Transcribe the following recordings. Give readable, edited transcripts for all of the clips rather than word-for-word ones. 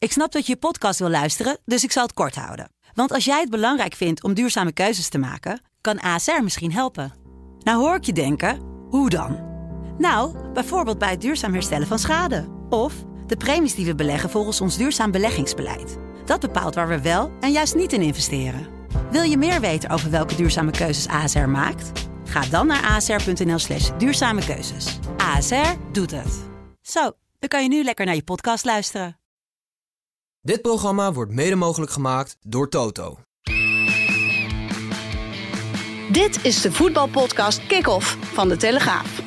Ik snap dat je podcast wil luisteren, dus ik zal het kort houden. Want als jij het belangrijk vindt om duurzame keuzes te maken, kan ASR misschien helpen. Nou hoor ik je denken, hoe dan? Nou, bijvoorbeeld bij het duurzaam herstellen van schade. Of de premies die we beleggen volgens ons duurzaam beleggingsbeleid. Dat bepaalt waar we wel en juist niet in investeren. Wil je meer weten over welke duurzame keuzes ASR maakt? Ga dan naar asr.nl/duurzame keuzes. ASR doet het. Zo, dan kan je nu lekker naar je podcast luisteren. Dit programma wordt mede mogelijk gemaakt door Toto. Dit is de voetbalpodcast Kick-Off van De Telegraaf.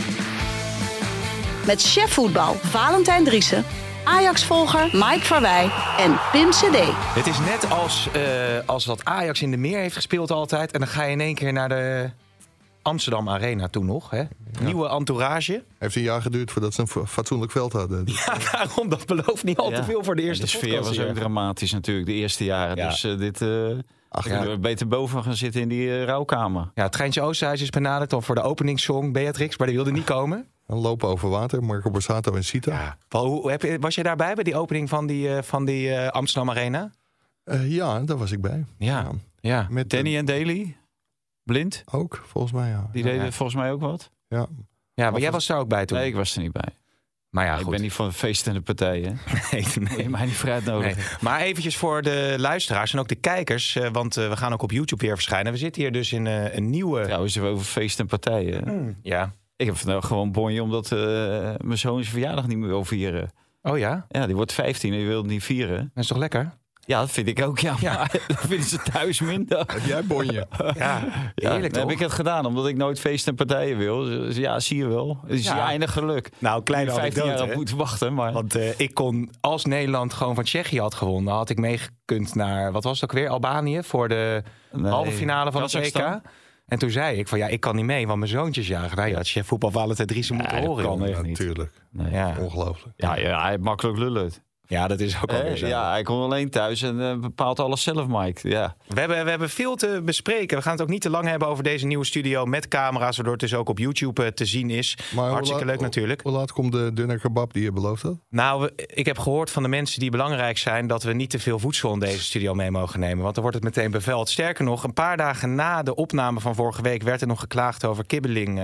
Met chef voetbal Valentijn Driessen, Ajax-volger Mike Verwij en Pim CD. Het is net als dat Ajax in de Meer heeft gespeeld altijd. En dan ga je in één keer naar de Amsterdam Arena toen nog. Hè? Nieuwe entourage. Heeft een jaar geduurd voordat ze een fatsoenlijk veld hadden. Ja, daarom. Dat belooft niet al te veel voor de eerste podcast. De sfeer was ook dramatisch natuurlijk, de eerste jaren. Ja. Dus kunnen we beter boven gaan zitten in die rouwkamer. Ja, het Treintje Oosterhuis is benaderd dan voor de openingssong Beatrix. Maar die wilde niet komen. En lopen over water, Marco Borsato en Sita. Ja. Paul, was jij daarbij bij die opening van die Amsterdam Arena? Ja, daar was ik bij. Ja. Met Danny en Daly? Blind? Ook, volgens mij, ja. Die deden volgens mij ook wat? Ja. Ja, maar jij was daar ook bij toen? Nee, ik was er niet bij. Maar ja, goed. Ik ben niet van de feest en de partijen. Nee. Je mij niet vrij nodig. Nee. Maar eventjes voor de luisteraars en ook de kijkers. Want we gaan ook op YouTube weer verschijnen. We zitten hier dus in een nieuwe... Trouwens, over feest en partijen. Ja. Ik heb vandaag gewoon bonje omdat mijn zoon zijn verjaardag niet meer wil vieren. Oh ja? Ja, die wordt 15 en die wil het niet vieren. Dat is toch lekker? Ja, dat vind ik ook, ja. Maar dat vinden ze thuis minder. Heb jij bonje? Ja, heerlijk dan toch? heb ik het gedaan, omdat ik nooit feest en partijen wil. Dus ja, zie je wel. Het is eindig geluk. Nou, kleine 15 jaar anekdote, op moeten wachten. Maar... Want ik kon, als Nederland gewoon van Tsjechië had gewonnen... had ik meegekund naar, wat was het ook weer, Albanië... voor de halve finale van het EK. En toen zei ik van ik kan niet mee, want mijn zoontjes jagen. Nou ja, het chef voetbal Valentijn Driessen moeten horen. Dat kan echt niet. Natuurlijk. Nee. Ja. Ongelooflijk. Ja, hij heeft makkelijk lullen. Ja, dat is ook alweer zo. Ja, hij komt alleen thuis en bepaalt alles zelf, Mike. Ja. We hebben veel te bespreken. We gaan het ook niet te lang hebben over deze nieuwe studio met camera's, waardoor het dus ook op YouTube te zien is. Maar hartstikke leuk natuurlijk. Hoe laat komt de dunner kebab die je beloofd had? Nou, ik heb gehoord van de mensen die belangrijk zijn dat we niet te veel voedsel in deze studio mee mogen nemen. Want dan wordt het meteen beveld. Sterker nog, een paar dagen na de opname van vorige week werd er nog geklaagd over kibbeling.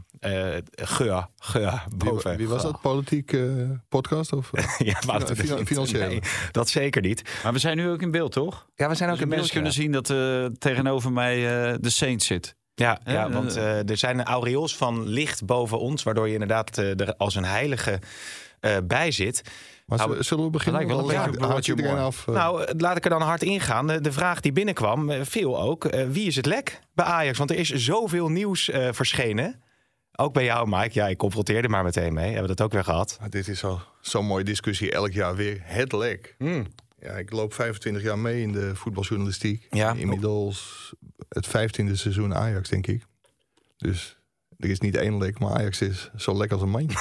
Boven. Wie was dat? Politiek podcast? Of? Ja, financieel. Nee, dat zeker niet. Maar we zijn nu ook in beeld, toch? Ja, we zijn ook dus in beeld. Mensen kunnen zien dat tegenover mij de Saint zit. Ja, want er zijn een aureols van licht boven ons, waardoor je inderdaad er als een heilige bij zit. Maar zullen we beginnen? Nou, laat ik er dan hard ingaan. De vraag die binnenkwam, viel ook. Wie is het lek bij Ajax? Want er is zoveel nieuws verschenen. Ook bij jou, Mike. Ja, ik confronteerde maar meteen mee. Hebben we dat ook weer gehad? Dit is zo'n mooie discussie. Elk jaar weer het lek. Ja, ik loop 25 jaar mee in de voetbaljournalistiek. Ja. Inmiddels het 15e seizoen Ajax, denk ik. Dus er is niet één lek, maar Ajax is zo lek als een man.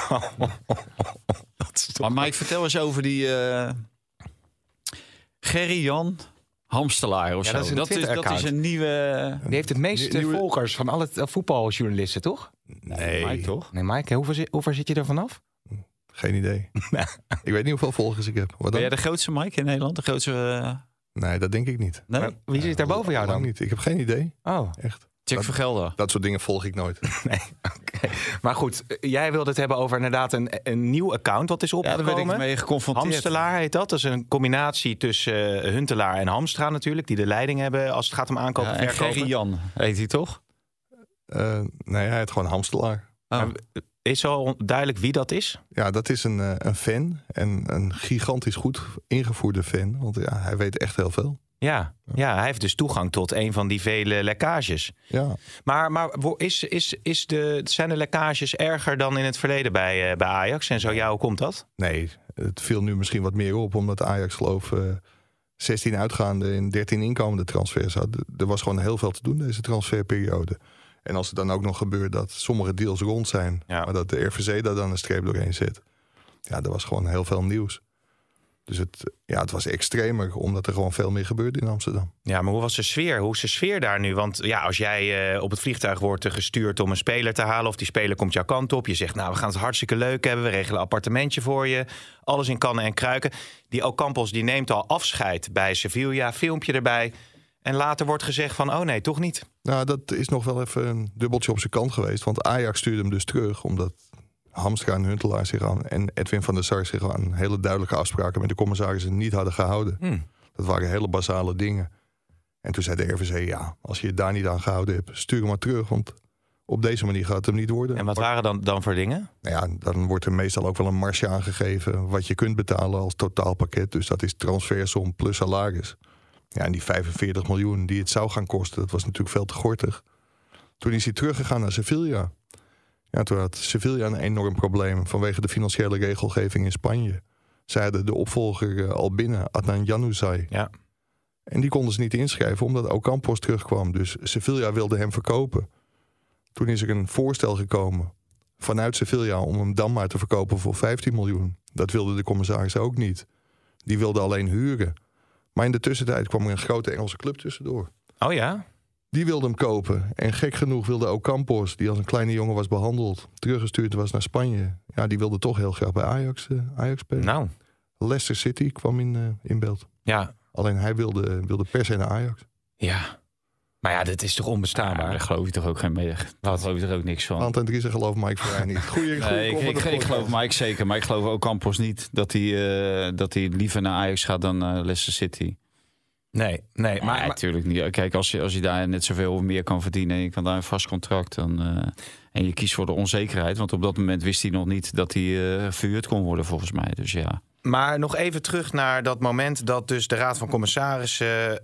Maar Mike, vertel eens over die Gerry-Jan Hamstelaar of zo. Dat is een nieuwe... Die heeft het meeste volgers van alle voetbaljournalisten, toch? Nee. Mike, toch? Nee, Mike, hoe ver zit je er vanaf? Geen idee. Ik weet niet hoeveel volgers ik heb. Ben jij de grootste, Mike, in Nederland? De grootste... Nee, dat denk ik niet. Nee? Maar wie zit daar boven jou dan? Niet. Ik heb geen idee. Oh. Echt. Check Vergelder. Dat soort dingen volg ik nooit. Nee, oké. Maar goed, jij wilde het hebben over inderdaad een nieuw account wat is opgekomen. Ja, daar ben ik mee geconfronteerd. Hamstelaar heet dat. Dat is een combinatie tussen Huntelaar en Hamstra natuurlijk. Die de leiding hebben als het gaat om aankopen en verkopen. Gerry-Jan heet hij toch? Nee, hij heet gewoon Hamstelaar. Oh. Is al duidelijk wie dat is? Ja, dat is een fan. En een gigantisch goed ingevoerde fan. Want ja, hij weet echt heel veel. Ja, hij heeft dus toegang tot een van die vele lekkages. Ja. Maar zijn de lekkages erger dan in het verleden bij Ajax? En zo hoe komt dat? Nee, het viel nu misschien wat meer op. Omdat Ajax geloof 16 uitgaande en 13 inkomende transfers had. Er was gewoon heel veel te doen deze transferperiode. En als het dan ook nog gebeurt dat sommige deals rond zijn... maar dat de RVC daar dan een streep doorheen zet... ja, er was gewoon heel veel nieuws. Dus het was extremer, omdat er gewoon veel meer gebeurde in Amsterdam. Ja, maar hoe was de sfeer? Hoe is de sfeer daar nu? Want ja, als jij op het vliegtuig wordt gestuurd om een speler te halen, of die speler komt jouw kant op, je zegt, nou, we gaan het hartstikke leuk hebben, we regelen een appartementje voor je, alles in kannen en kruiken. Die Ocampos die neemt al afscheid bij Sevilla, filmpje erbij. En later wordt gezegd van, oh nee, toch niet. Nou, dat is nog wel even een dubbeltje op zijn kant geweest. Want Ajax stuurde hem dus terug, omdat Hamstra en Huntelaar en Edwin van der Sar zich aan hele duidelijke afspraken met de commissarissen niet hadden gehouden. Dat waren hele basale dingen. En toen zei de RVC, ja, als je je daar niet aan gehouden hebt, stuur hem maar terug. Want op deze manier gaat het hem niet worden. En wat waren dan voor dingen? Nou ja, dan wordt er meestal ook wel een marge aangegeven wat je kunt betalen als totaalpakket. Dus dat is transfersom plus salaris. Ja, en die 45 miljoen die het zou gaan kosten, dat was natuurlijk veel te gortig. Toen is hij teruggegaan naar Sevilla. Ja, toen had Sevilla een enorm probleem vanwege de financiële regelgeving in Spanje. Zij hadden de opvolger al binnen, Adnan Januzaj. Ja. En die konden ze niet inschrijven omdat Ocampos terugkwam. Dus Sevilla wilde hem verkopen. Toen is er een voorstel gekomen vanuit Sevilla om hem dan maar te verkopen voor 15 miljoen. Dat wilde de commissaris ook niet. Die wilde alleen huren. Maar in de tussentijd kwam er een grote Engelse club tussendoor. Oh ja? Die wilde hem kopen. En gek genoeg wilde Ocampos, die als een kleine jongen was behandeld, teruggestuurd was naar Spanje. Ja, die wilde toch heel graag bij Ajax spelen. Nou. Leicester City kwam in beeld. Ja. Alleen hij wilde per se naar Ajax. Ja. Maar ja, dit is toch onbestaanbaar? Daar geloof je toch ook geen mee. Daar geloof je er ook niks van. Ant en Driessen gelooft Mike Vrij niet. Ik geloof Mike zeker, maar ik geloof ook Campos niet dat hij liever naar Ajax gaat dan naar Leicester City. Nee. Maar natuurlijk niet. Kijk, als je daar net zoveel of meer kan verdienen en je kan daar een vast contract en je kiest voor de onzekerheid, want op dat moment wist hij nog niet dat hij verhuurd kon worden volgens mij. Dus ja. Maar nog even terug naar dat moment dat dus de Raad van Commissarissen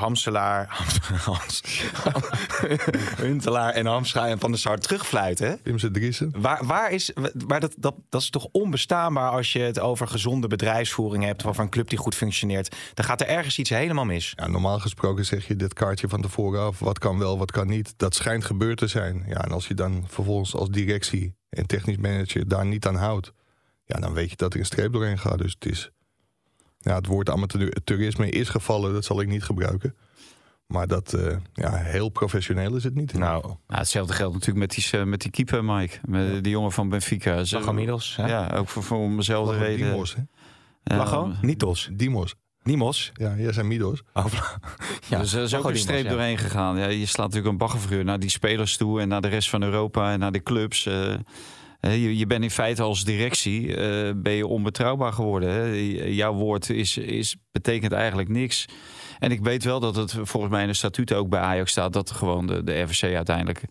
Huntelaar en Hamstra en Van der Sar terugfluiten. Pimse Driessen. Maar dat is toch onbestaanbaar als je het over gezonde bedrijfsvoering hebt, of een club die goed functioneert. Dan gaat er ergens iets helemaal mis. Ja, normaal gesproken zeg je dit kaartje van tevoren af. Wat kan wel, wat kan niet. Dat schijnt gebeurd te zijn. Ja, en als je dan vervolgens als directie en technisch manager daar niet aan houdt, ja, dan weet je dat er een streep doorheen gaat. Dus het woord amateurisme is gevallen, dat zal ik niet gebruiken. Maar dat heel professioneel is het niet. Nou, hetzelfde geldt natuurlijk met die keeper, Mike. Met die jongen van Benfica. Magamidos. Ja, ook voor dezelfde reden. Dimos, hè? Lago? Nitos. Dimos? Ja, jij zijn Midos. Ja, dus er is ook een streep doorheen gegaan. Ja, je slaat natuurlijk een baggerfiguur naar die spelers toe en naar de rest van Europa en naar de clubs. Je bent in feite als directie ben je onbetrouwbaar geworden. Hè? Jouw woord betekent eigenlijk niks. En ik weet wel dat het volgens mij in de statuten ook bij Ajax staat dat gewoon de RVC uiteindelijk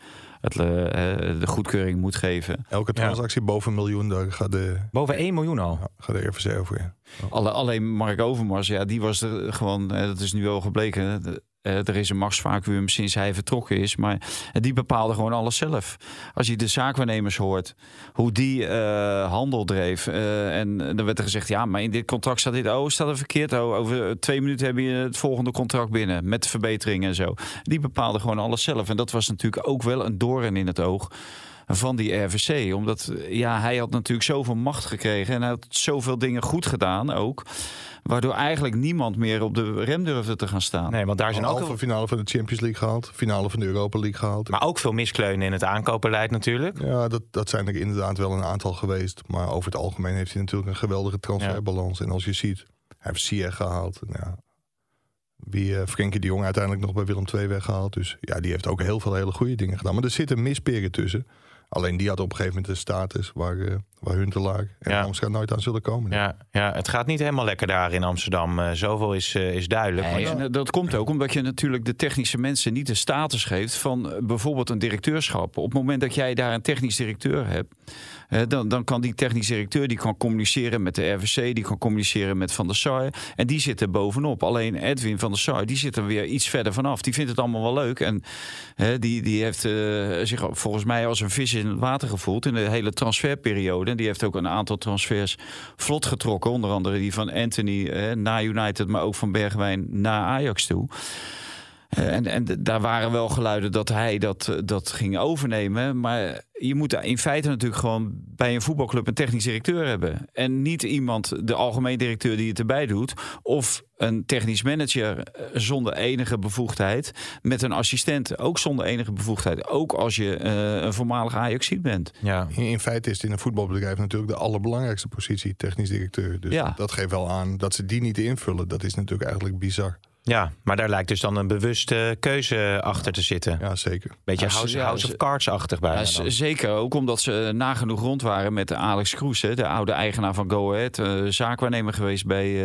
de goedkeuring moet geven. Elke transactie boven 1 miljoen, daar gaat boven 1 miljoen al? Gaat de RVC over, ja. Alleen Mark Overmars, ja, die was er gewoon, dat is nu wel gebleken. Er is een machtsvacuüm sinds hij vertrokken is. Maar die bepaalde gewoon alles zelf. Als je de zaakwaarnemers hoort, hoe die handel dreef. En dan werd er gezegd, ja, maar in dit contract staat dit. Staat er verkeerd. Over 2 minuten heb je het volgende contract binnen. Met verbeteringen en zo. Die bepaalde gewoon alles zelf. En dat was natuurlijk ook wel een doorn in het oog van die RVC. Omdat hij had natuurlijk zoveel macht gekregen. En hij had zoveel dingen goed gedaan ook. Waardoor eigenlijk niemand meer op de rem durfde te gaan staan. Nee, want daar zijn ook halve finale van de Champions League gehaald. Finale van de Europa League gehaald. Maar ook veel miskleunen in het aankoopbeleid natuurlijk. Ja, dat zijn er inderdaad wel een aantal geweest. Maar over het algemeen heeft hij natuurlijk een geweldige transferbalans. Ja. En als je ziet, hij heeft Ziyech gehaald. Ja, Frenkie de Jong uiteindelijk nog bij Willem II weggehaald. Dus ja, die heeft ook heel veel hele goede dingen gedaan. Maar er zitten misperen tussen. Alleen die had op een gegeven moment een status waar Huntelaar en Amsterdam nooit aan zullen komen. Ja, het gaat niet helemaal lekker daar in Amsterdam. Zoveel is duidelijk. En dat komt ook omdat je natuurlijk de technische mensen niet de status geeft van bijvoorbeeld een directeurschap. Op het moment dat jij daar een technisch directeur hebt, dan kan die technisch directeur die kan communiceren met de RVC, die kan communiceren met Van der Sar. En die zit er bovenop. Alleen Edwin van der Sar, die zit er weer iets verder vanaf. Die vindt het allemaal wel leuk. En die heeft zich volgens mij als een vis in het water gevoeld in de hele transferperiode. En die heeft ook een aantal transfers vlot getrokken. Onder andere die van Anthony naar United, maar ook van Bergwijn naar Ajax toe. En daar waren wel geluiden dat hij dat ging overnemen. Maar je moet in feite natuurlijk gewoon bij een voetbalclub een technisch directeur hebben. En niet iemand, de algemeen directeur die het erbij doet. Of een technisch manager zonder enige bevoegdheid. Met een assistent ook zonder enige bevoegdheid. Ook als je een voormalig Ajaxiet bent. Ja. In feite is het in een voetbalbedrijf natuurlijk de allerbelangrijkste positie, technisch directeur. Dus dat geeft wel aan dat ze die niet invullen. Dat is natuurlijk eigenlijk bizar. Ja, maar daar lijkt dus dan een bewuste keuze achter te zitten. Ja, zeker. Beetje House of Cards-achtig bijna. Ja, zeker, ook omdat ze nagenoeg rond waren met Alex Kroes, de oude eigenaar van Go Ahead. Zaakwaarnemer geweest bij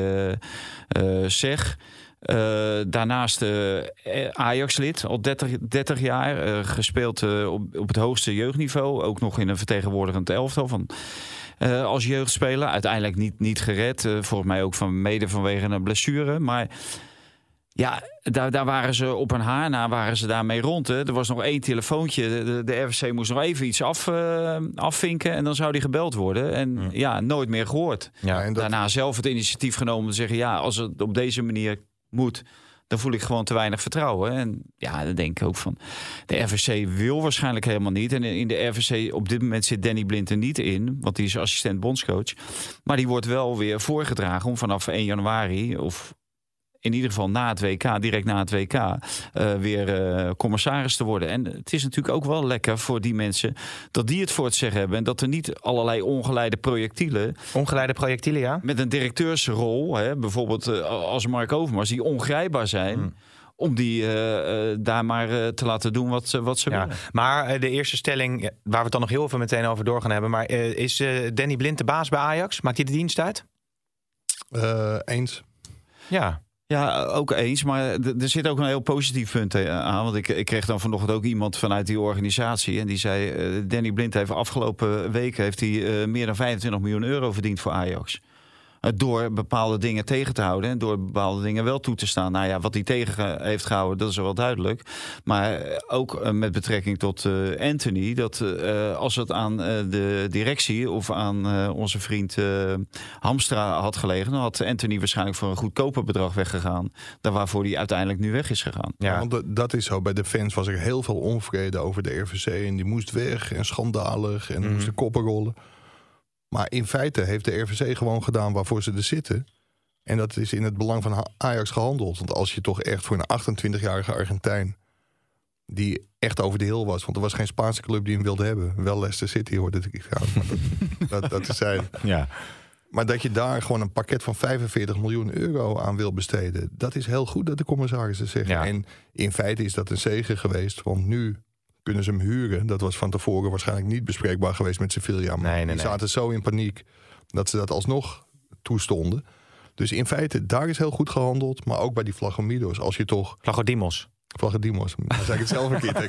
SEG. Daarnaast Ajax-lid, al 30 jaar. Gespeeld op het hoogste jeugdniveau. Ook nog in een vertegenwoordigend elftal van... als jeugdspeler. Uiteindelijk niet gered. Volgens mij ook vanwege een blessure. Maar... ja, daar waren ze op een haar na, waren ze daarmee rond. Hè. Er was nog 1 telefoontje. De RVC moest nog even iets afvinken en dan zou die gebeld worden. En nooit meer gehoord. Ja, en daarna zelf het initiatief genomen om te zeggen... ja, als het op deze manier moet, dan voel ik gewoon te weinig vertrouwen. En ja, dan denk ik ook van... de RVC wil waarschijnlijk helemaal niet. En in de RVC op dit moment zit Danny Blind er niet in, want die is assistent bondscoach. Maar die wordt wel weer voorgedragen om vanaf 1 januari... of in ieder geval direct na het WK, weer commissaris te worden. En het is natuurlijk ook wel lekker voor die mensen dat die het voor het zeggen hebben. En dat er niet allerlei ongeleide projectielen, ja. Met een directeursrol, bijvoorbeeld als Mark Overmars, die ongrijpbaar zijn. Om die daar maar te laten doen wat ze willen. Maar de eerste stelling, waar we het dan nog heel even meteen over door gaan hebben. Maar is Danny Blind de baas bij Ajax? Maakt hij de dienst uit? Eens. Ja. Ja, ook eens. Maar er zit ook een heel positief punt aan. Want ik kreeg dan vanochtend ook iemand vanuit die organisatie. En die zei, Danny Blind heeft afgelopen weken meer dan 25 miljoen euro verdiend voor Ajax. Door bepaalde dingen tegen te houden en door bepaalde dingen wel toe te staan. Nou ja, wat hij tegen heeft gehouden, dat is wel duidelijk. Maar ook met betrekking tot Anthony, dat als het aan de directie of aan onze vriend Hamstra had gelegen, dan had Anthony waarschijnlijk voor een goedkoper bedrag weggegaan dan waarvoor hij uiteindelijk nu weg is gegaan. Ja, want dat is zo. Bij de fans was er heel veel onvrede over de RVC en die moest weg en schandalig en moesten koppen rollen. Maar in feite heeft de RVC gewoon gedaan waarvoor ze er zitten. En dat is in het belang van Ajax gehandeld. Want als je toch echt voor een 28-jarige Argentijn... die echt over de heel was... want er was geen Spaanse club die hem wilde hebben. Wel Leicester City hoorde ik trouwens. Dat is zij. Ja. Maar dat je daar gewoon een pakket van 45 miljoen euro aan wil besteden... dat is heel goed dat de commissarissen zeggen. Ja. En in feite is dat een zegen geweest. Want nu kunnen ze hem huren. Dat was van tevoren waarschijnlijk niet bespreekbaar geweest met Sevilla. Maar die zaten zo in paniek dat ze dat alsnog toestonden. Dus in feite, daar is heel goed gehandeld. Maar ook bij die Vlachodimos. Als je toch... Vlachodimos, daar zei ik het zelf een keer.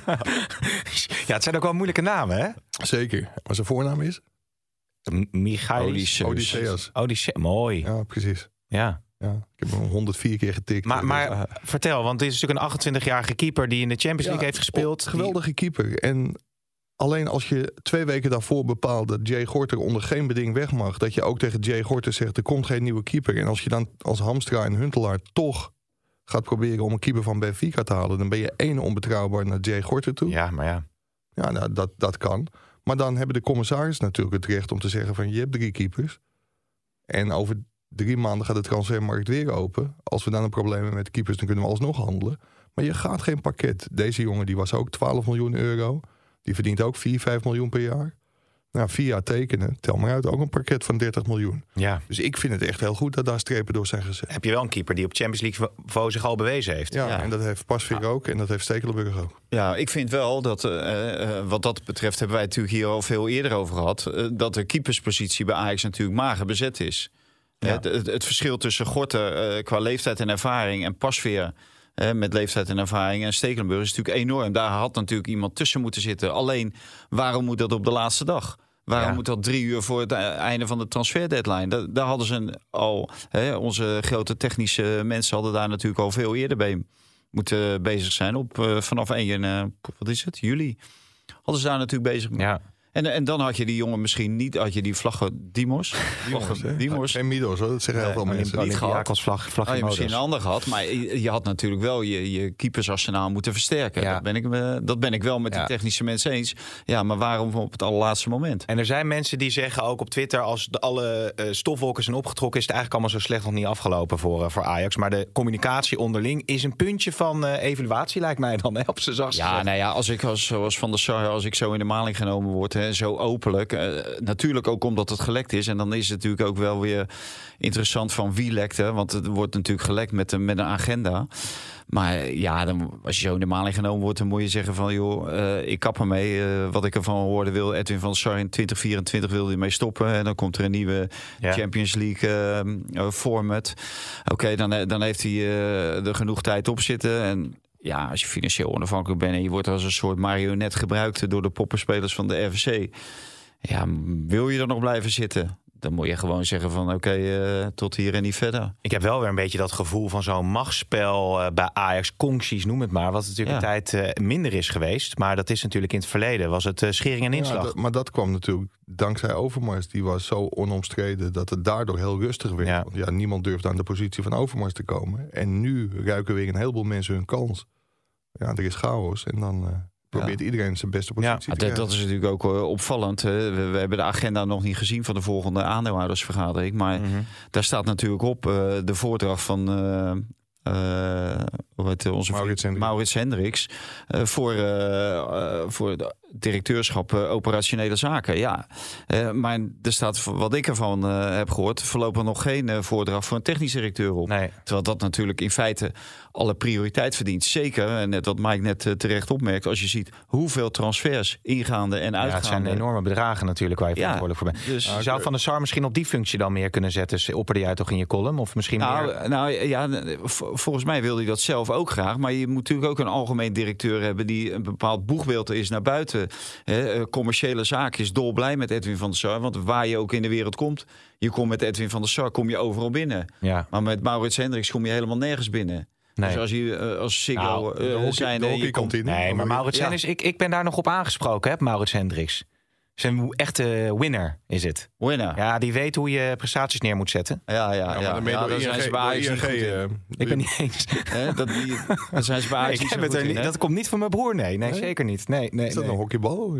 Ja, het zijn ook wel moeilijke namen, hè? Zeker. Maar zijn voornaam is? Michaelis Odysseus. Mooi. Ja, precies. Ja. Ja, ik heb hem 104 keer getikt. Maar vertel, want dit is natuurlijk een 28-jarige keeper die in de Champions League heeft gespeeld. Geweldige keeper. En alleen als je 2 weken daarvoor bepaalt dat Jay Gorter onder geen beding weg mag, dat je ook tegen Jay Gorter zegt, er komt geen nieuwe keeper. En als je dan als Hamstra en Huntelaar toch gaat proberen om een keeper van Benfica te halen, dan ben je 1 onbetrouwbaar naar Jay Gorter toe. Ja, maar ja. Ja, nou, dat kan. Maar dan hebben de commissaris natuurlijk het recht om te zeggen van je hebt 3 keepers. En over 3 maanden gaat de transfermarkt weer open. Als we dan een probleem hebben met keepers, dan kunnen we alsnog handelen. Maar je gaat geen pakket. Deze jongen die was ook 12 miljoen euro. Die verdient ook 4-5 miljoen per jaar. Nou, 4 jaar tekenen, tel maar uit, ook een pakket van 30 miljoen. Ja. Dus ik vind het echt heel goed dat daar strepen door zijn gezet. Heb je wel een keeper die op Champions League niveau zich al bewezen heeft. Ja, en dat heeft Pasveer ook en dat heeft Stekelenburg ook. Ja, ik vind wel dat, wat dat betreft hebben wij het natuurlijk hier al veel eerder over gehad, dat de keeperspositie bij Ajax natuurlijk mager bezet is. Ja. Het verschil tussen Gorter qua leeftijd en ervaring en Pasveer met leeftijd en ervaring en Stekelenburg is natuurlijk enorm. Daar had natuurlijk iemand tussen moeten zitten. Alleen, waarom moet dat op de laatste dag? Waarom moet dat 3 uur voor het einde van de transferdeadline? Daar hadden ze al, onze grote technische mensen hadden daar natuurlijk al veel eerder bij moeten bezig zijn. Vanaf 1 juli hadden ze daar natuurlijk bezig mee. Ja. En dan had je die jongen misschien niet, had je die Dimos. Dimos. Geen Midos, hoor. Dat zeggen heel veel mensen. Niet gehad. Als vlag Had je misschien een ander gehad, maar je had natuurlijk wel je keepersarsenaal moeten versterken. Ja. Dat ben ik wel met die technische mensen eens. Ja, maar waarom op het allerlaatste moment? En er zijn mensen die zeggen ook op Twitter, als alle stofwolken zijn opgetrokken, is het eigenlijk allemaal zo slecht nog niet afgelopen voor Ajax. Maar de communicatie onderling is een puntje van evaluatie, lijkt mij dan, op z'n zachtst. Ja, nou ja, als ik zoals Van der Sar, als ik zo in de maling genomen word, zo openlijk. Natuurlijk ook omdat het gelekt is. En dan is het natuurlijk ook wel weer interessant van wie lekte. Want het wordt natuurlijk gelekt met een agenda. Maar ja, als je zo in de maling genomen wordt, dan moet je zeggen van, joh, ik kap ermee. Wat ik ervan hoorde, wil Edwin van der Sar in 2024 wilde hij mee stoppen. En dan komt er een nieuwe Champions League format. Oké, dan heeft hij er genoeg tijd op zitten. En ja, als je financieel onafhankelijk bent en je wordt als een soort marionet gebruikt door de poppenspelers van de RVC. Ja, wil je er nog blijven zitten? Dan moet je gewoon zeggen van oké, tot hier en niet verder. Ik heb wel weer een beetje dat gevoel van zo'n machtsspel bij Ajax, concties, noem het maar. Wat natuurlijk een tijd minder is geweest. Maar dat is natuurlijk in het verleden. Was het schering en inslag. Maar dat kwam natuurlijk dankzij Overmars. Die was zo onomstreden dat het daardoor heel rustig werd. Ja. Want niemand durfde aan de positie van Overmars te komen. En nu ruiken weer een heleboel mensen hun kans. Ja, er is chaos. En dan probeert iedereen zijn beste positie te krijgen. Dat is natuurlijk ook opvallend. We hebben de agenda nog niet gezien van de volgende aandeelhoudersvergadering. Maar daar staat natuurlijk op de voordracht van onze Maurits Hendricks voor het directeurschap operationele zaken. Ja, maar er staat, wat ik ervan heb gehoord, voorlopig nog geen voordracht voor een technisch directeur op. Nee. Terwijl dat natuurlijk in feite alle prioriteit verdient. Zeker, en net wat Mike net terecht opmerkt, als je ziet hoeveel transfers ingaande en uitgaande. Ja, het zijn enorme bedragen natuurlijk waar je verantwoordelijk voor bent. Dus zou Van der Sar misschien op die functie dan meer kunnen zetten? Opperde jij toch in je column? Of misschien volgens mij wil hij dat zelf ook graag. Maar je moet natuurlijk ook een algemeen directeur hebben die een bepaald boegbeeld is naar buiten. Commerciële zaken is dolblij met Edwin van der Sar. Want waar je ook in de wereld komt, je komt met Edwin van der Sar, kom je overal binnen. Ja. Maar met Maurits Hendricks kom je helemaal nergens binnen. Nee. Dus als je als Siggo zijn... Nee, maar Maurits Hendricks, ik ben daar nog op aangesproken, hè, Maurits Hendricks. Zijn echte winner is het. Winner. Ja, die weet hoe je prestaties neer moet zetten. Ja, dat zijn ze bij Ajax niet goed in. Ik ben niet eens. Dat zijn ze bij Ajax niet goed in. Dat komt niet van mijn broer, nee, zeker niet. Nee, is dat een hockeybal?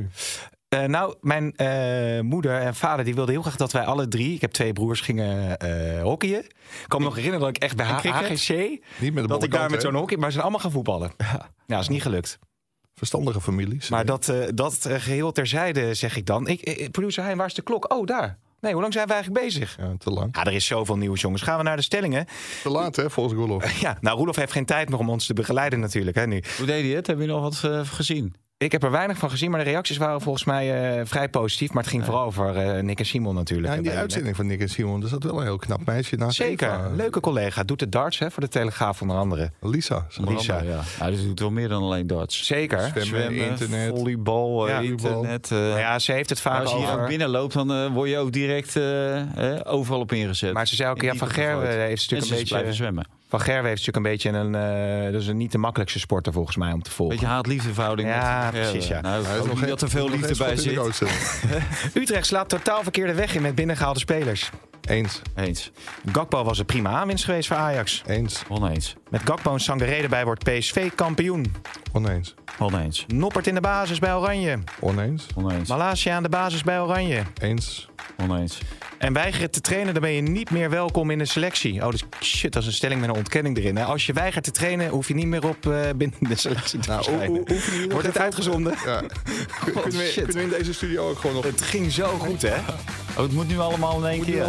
Mijn moeder en vader die wilden heel graag dat wij alle drie, ik heb 2 broers, gingen hockeyen. Ik kan me nog herinneren dat ik echt bij HGC, dat ik daar met zo'n hockey, maar ze zijn allemaal gaan voetballen. Ja, is niet gelukt. Verstandige families. Maar dat geheel terzijde zeg ik dan. Producer Hein, waar is de klok? Oh, daar. Nee, hoe lang zijn we eigenlijk bezig? Ja, te lang. Ja, er is zoveel nieuws, jongens. Gaan we naar de stellingen? Te laat, hè, volgens Roelof. Roelof heeft geen tijd meer om ons te begeleiden natuurlijk, hè, nu. Hoe deed hij het? Heb je nog wat gezien? Ik heb er weinig van gezien, maar de reacties waren volgens mij vrij positief. Maar het ging vooral over Nick en Simon natuurlijk. Ja, in die uitzending van Nick en Simon, er zat wel een heel knap meisje naast. Zeker, Eva. Leuke collega. Doet de darts voor de Telegraaf onder andere. Lisa. Ja. Nou, die doet wel meer dan alleen darts. Zeker. Zwemmen, internet. Volleybal, internet. Ze heeft het vaak als je hier ook binnenloopt, dan word je ook direct overal op ingezet. Maar ze zei ook, Van Gerwen heeft natuurlijk een beetje... blijven zwemmen. Van Gerwen heeft natuurlijk een beetje dat is niet de makkelijkste sporter volgens mij om te volgen. Beetje haat-liefdeverhouding. Ja, precies. Ja. Nou, hij is nog niet te veel liefde bij zit. Utrecht slaat totaal verkeerde weg in met binnengehaalde spelers. Eens. Gakpo was een prima aanwinst geweest voor Ajax. Oneens. Met Gakpo en Sangaré erbij wordt PSV kampioen. Oneens. Noppert in de basis bij Oranje. Oneens. Malasia aan de basis bij Oranje. Eens. Oneens. En weigeren te trainen, dan ben je niet meer welkom in de selectie. Oh, dus shit, dat is een stelling met een ontkenning erin. Hè? Als je weigert te trainen, hoef je niet meer op binnen de selectie te verschijnen. Wordt het uitgezonden? Ja. Kunnen we in deze studio ook gewoon nog... Het ging zo goed, hè? Het moet nu allemaal in één keer.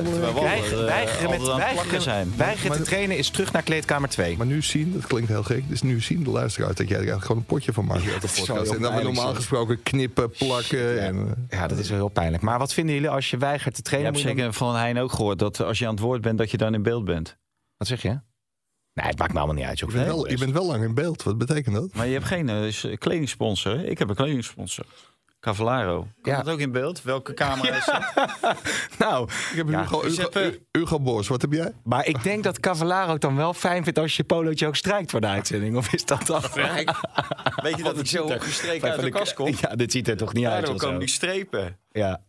Weigeren te trainen is terug naar kleedkamer 2. Maar nu zien, dat klinkt heel gek, dus nu zien de luisteraars dat jij er eigenlijk gewoon een potje van maakt uit de podcast. En dan we normaal gesproken knippen, plakken. Ja, dat is wel heel pijnlijk. Maar wat vinden jullie als je weigert te trainen? Je hebt zeker van Hein ook gehoord dat als je aan het woord bent, dat je dan in beeld bent. Wat zeg je? Nee, het maakt me allemaal niet uit. Je bent wel lang in beeld. Wat betekent dat? Maar je hebt geen kledingsponsor. Ik heb een kledingsponsor. Cavallaro. Kan dat ook in beeld? Welke camera is dat? Nou, Ik heb Hugo Borst. Wat heb jij? maar ik denk dat Cavallaro het dan wel fijn vindt als je polootje ook strijkt voor de uitzending. Of is dat dan? Weet je dat ik zo gestreken uit de kast kom? Ja, dit ziet er toch niet uit. Daardoor of zo. komen die strepen. Ja.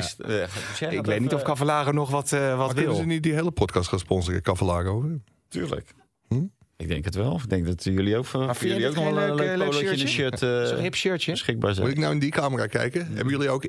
Ik weet niet of Cavallaro nog wat Kunnen wil. ze niet die hele podcast gaan sponsoren, Cavallaro? Tuurlijk. Ik denk het wel. Ik denk dat jullie ook nog wel een leuk polootje in een shirt Zo'n hip shirtje. beschikbaar zijn. Moet ik nou in die camera kijken? Hebben jullie ook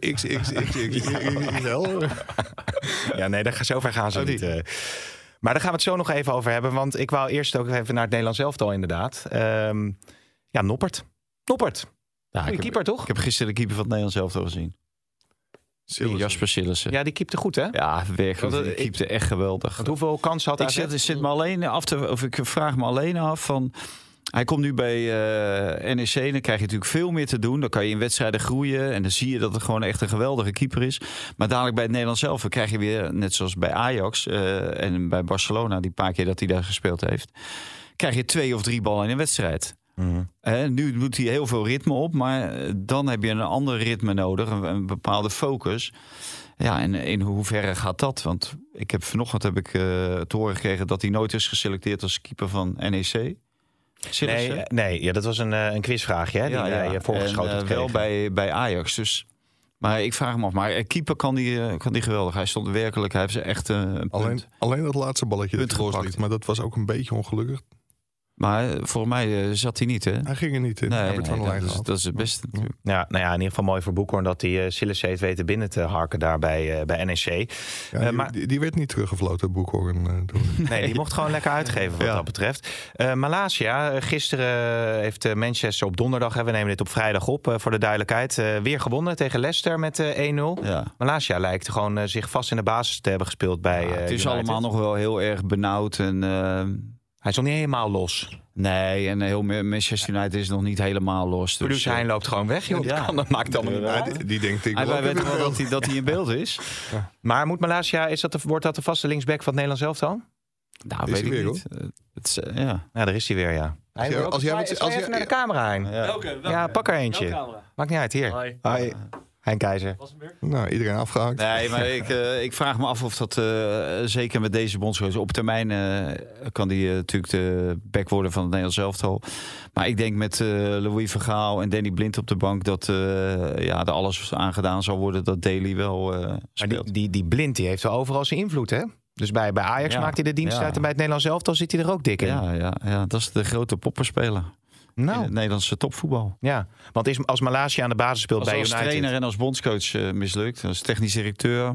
XXXXL? Ja, nee, zover gaan ze niet. Maar daar gaan we het zo nog even over hebben. Want ik wou eerst ook even naar het Nederlands elftal inderdaad. Noppert. Ja, Goeie keeper, toch? Ik heb gisteren de keeper van het Nederlands elftal gezien. Jasper Sillissen. Ja, die keepte goed, hè? Ja, werkelijk. Die keepte echt geweldig. Want hoeveel kansen had hij? Ik vraag me alleen af van... Hij komt nu bij NEC, dan krijg je natuurlijk veel meer te doen. Dan kan je in wedstrijden groeien en dan zie je dat het gewoon echt een geweldige keeper is. Maar dadelijk bij het Nederlands zelf krijg je weer, net zoals bij Ajax en bij Barcelona, die paar keer dat hij daar gespeeld heeft, krijg je 2 of 3 ballen in een wedstrijd. Nu doet hij heel veel ritme op, maar dan heb je een ander ritme nodig, een bepaalde focus. Ja, en in hoeverre gaat dat? Want vanochtend heb ik te horen gekregen dat hij nooit is geselecteerd als keeper van NEC. Nee, dat was een quizvraagje, hè, die jij voorgeschoten had wel bij Ajax. Dus, maar ik vraag me af, maar keeper kan die geweldig. Hij stond werkelijk, hij heeft echt een punt. Alleen dat laatste balletje Punt dat losliet, maar dat was ook een beetje ongelukkig. Maar volgens mij zat hij niet, hè? Hij ging er niet in. Dat is het beste natuurlijk. Ja, nou ja, in ieder geval mooi voor Boekhorn dat hij Sillissen heeft weten binnen te harken daar bij NEC. Ja, die werd niet teruggefloten, Boekhorn. Nee, die mocht gewoon lekker uitgeven wat dat betreft. Malaysia, gisteren heeft Manchester op donderdag, we nemen dit op vrijdag op voor de duidelijkheid, weer gewonnen tegen Leicester met 1-0. Ja. Malaysia lijkt gewoon zich vast in de basis te hebben gespeeld bij het is United. allemaal nog wel heel erg benauwd en... Hij is nog niet helemaal los. Nee, en heel Manchester United is nog niet helemaal los. Dus hij loopt gewoon weg, joh. Dat maakt allemaal niet uit. Die denkt ik wij weten wel dat hij in beeld is. Ja. Maar moet Malaysia, wordt dat de vaste linksback van het Nederlands elftal? Nou, weet ik niet. Ja, daar is hij weer, ja. Als jij even naar de camera heen. Ja, pak er eentje. Maakt niet uit, hier. Hoi. Hein Keizer. Nou, iedereen afgehaakt. Nee, maar ik vraag me af of dat zeker met deze bondscoach op termijn kan die natuurlijk de back worden van het Nederlands elftal. Maar ik denk met Louis van Gaal en Danny Blind op de bank dat er alles aan gedaan zal worden dat Daly wel speelt. Maar die Blind die heeft wel overal zijn invloed, hè? Dus bij Ajax maakt hij de dienst uit en bij het Nederlands elftal zit hij er ook dik in. Ja, dat is de grote poppenspeler. In het Nederlandse topvoetbal. Ja, want als Malaysia aan de basis speelt bij United... Als trainer en als bondscoach mislukt. Als technisch directeur.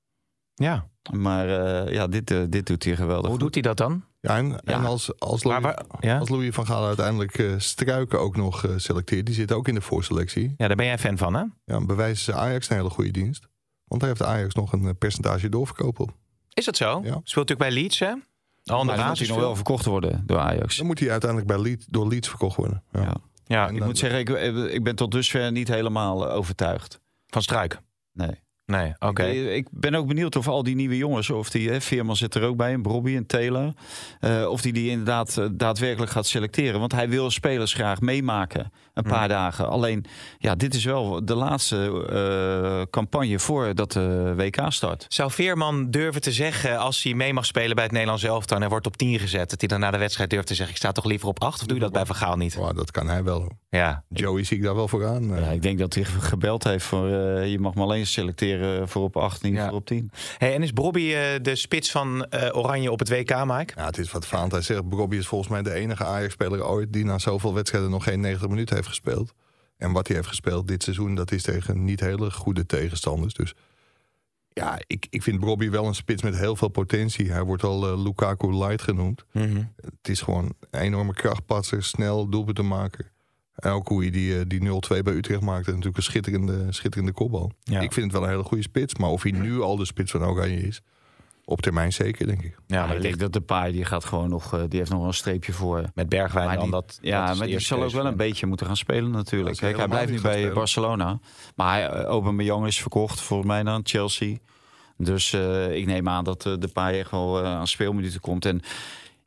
Ja. Maar dit doet hij geweldig. Hoe doet hij dat dan? Ja, en als Louis van Gaal uiteindelijk Struiken ook nog selecteert... die zit ook in de voorselectie. Ja, daar ben jij fan van, hè? Ja, dan bewijzen ze Ajax een hele goede dienst. Want daar heeft Ajax nog een percentage doorverkoop op. Is dat zo? Ja. Speelt natuurlijk bij Leeds, hè? Dan moet hij nog wel verkocht worden door Ajax. Dan moet hij uiteindelijk door Leeds verkocht worden. Ja, ik moet zeggen, ik ben tot dusver niet helemaal overtuigd. Van Struik? Nee, oké. Ik ben ook benieuwd of al die nieuwe jongens, of die Veerman zit er ook bij, en Brobby en Taylor, of die inderdaad daadwerkelijk gaat selecteren. Want hij wil spelers graag meemaken een paar dagen. Alleen, dit is wel de laatste campagne voordat de WK start. Zou Veerman durven te zeggen, als hij mee mag spelen bij het Nederlands elftal en hij wordt op 10 gezet, dat hij dan na de wedstrijd durft te zeggen, ik sta toch liever op 8? Of doe je dat bij Van Gaal niet? Dat kan hij wel. Ja. Joey zie ik daar wel voor aan. Ja, ik denk dat hij gebeld heeft voor je mag maar alleen selecteren voor op 8, niet voor op 10. Hey, en is Brobby de spits van Oranje op het WK, Mike? Ja, het is wat Vaant hij zegt. Brobby is volgens mij de enige Ajax-speler ooit die na zoveel wedstrijden nog geen 90 minuten heeft gespeeld. En wat hij heeft gespeeld dit seizoen, dat is tegen niet hele goede tegenstanders. Dus ja, ik vind Brobby wel een spits met heel veel potentie. Hij wordt al Lukaku Light genoemd. Het is gewoon een enorme krachtpatser, snel doelpunten maken. En ook hoe hij die 0-2 bij Utrecht maakte. Natuurlijk een schitterende kopbal. Ja. Ik vind het wel een hele goede spits. Maar of hij nu al de spits van Oranje is, op termijn zeker, denk ik. Ja, maar ik denk dat Depay die gaat gewoon die heeft nog een streepje voor. Met Bergwijn dan maar die zal ook wel een beetje moeten gaan spelen natuurlijk. Kijk, hij blijft nu bij Barcelona. Maar Aubameyang is verkocht volgens mij naar Chelsea. Dus ik neem aan dat Depay echt wel aan speelminuten komt. En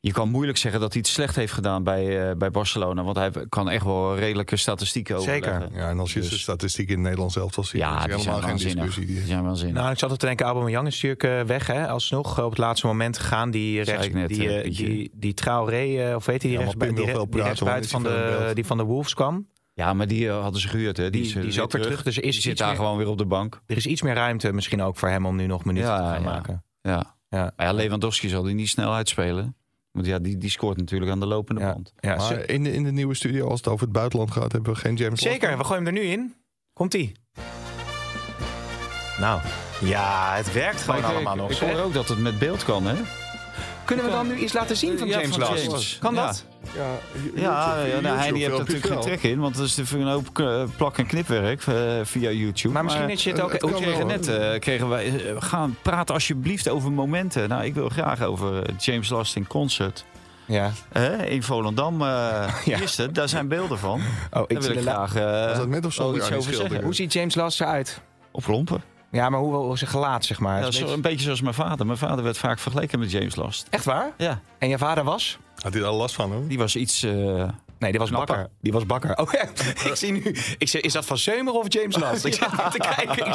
je kan moeilijk zeggen dat hij het slecht heeft gedaan bij Barcelona. Want hij kan echt wel redelijke statistieken overleggen. Zeker. Ja, en als je de statistieken in Nederland zelf al ziet, Ja, is er helemaal geen discussie. Die zijn waanzinnig. Nou, ik zat er te denken, Aubameyang is natuurlijk weg, hè? Alsnog op het laatste moment gaan die die Traoré, of weet je, die rechtsbuiten die van de Wolves kwam. Ja, maar die hadden ze gehuurd, hè? Die is ook weer terug. Dus die zit daar gewoon weer op de bank. Er is iets meer ruimte misschien ook voor hem om nu nog minuten te gaan maken. Ja, Lewandowski zal die niet snel uitspelen. Want ja, die scoort natuurlijk aan de lopende band. Ja, maar in de nieuwe studio, als het over het buitenland gaat, hebben we geen James Zeker, Last. we gooien hem er nu in. Komt-ie. Nou, ja, het werkt gewoon allemaal nog. Ik hoor ook dat het met beeld kan, hè? Kunnen we dan nu iets laten zien van James Last? Kan dat? Heini heeft natuurlijk geen trek in, want het is een hoop plak- en knipwerk via YouTube. Maar misschien is het ook... kregen wij... gaan praten alsjeblieft over momenten. Nou, ik wil graag over James Last in concert. Ja. In Volendam. Daar zijn beelden van. Daar wil ik graag was dat met of zo iets over zeggen. Hoe ziet James Last eruit? Op lompen. Ja, maar hoe is zijn gelaat, zeg maar? Ja, een beetje zoals mijn vader. Mijn vader werd vaak vergeleken met James Last. Echt waar? Ja. En je vader was? Had hij daar last van, hoor? Die was iets... Nee, die was knapper. bakker. Die was bakker. Oh ja, ik zie nu... is dat Van Zeumer of James Last? Ik zit even te kijken.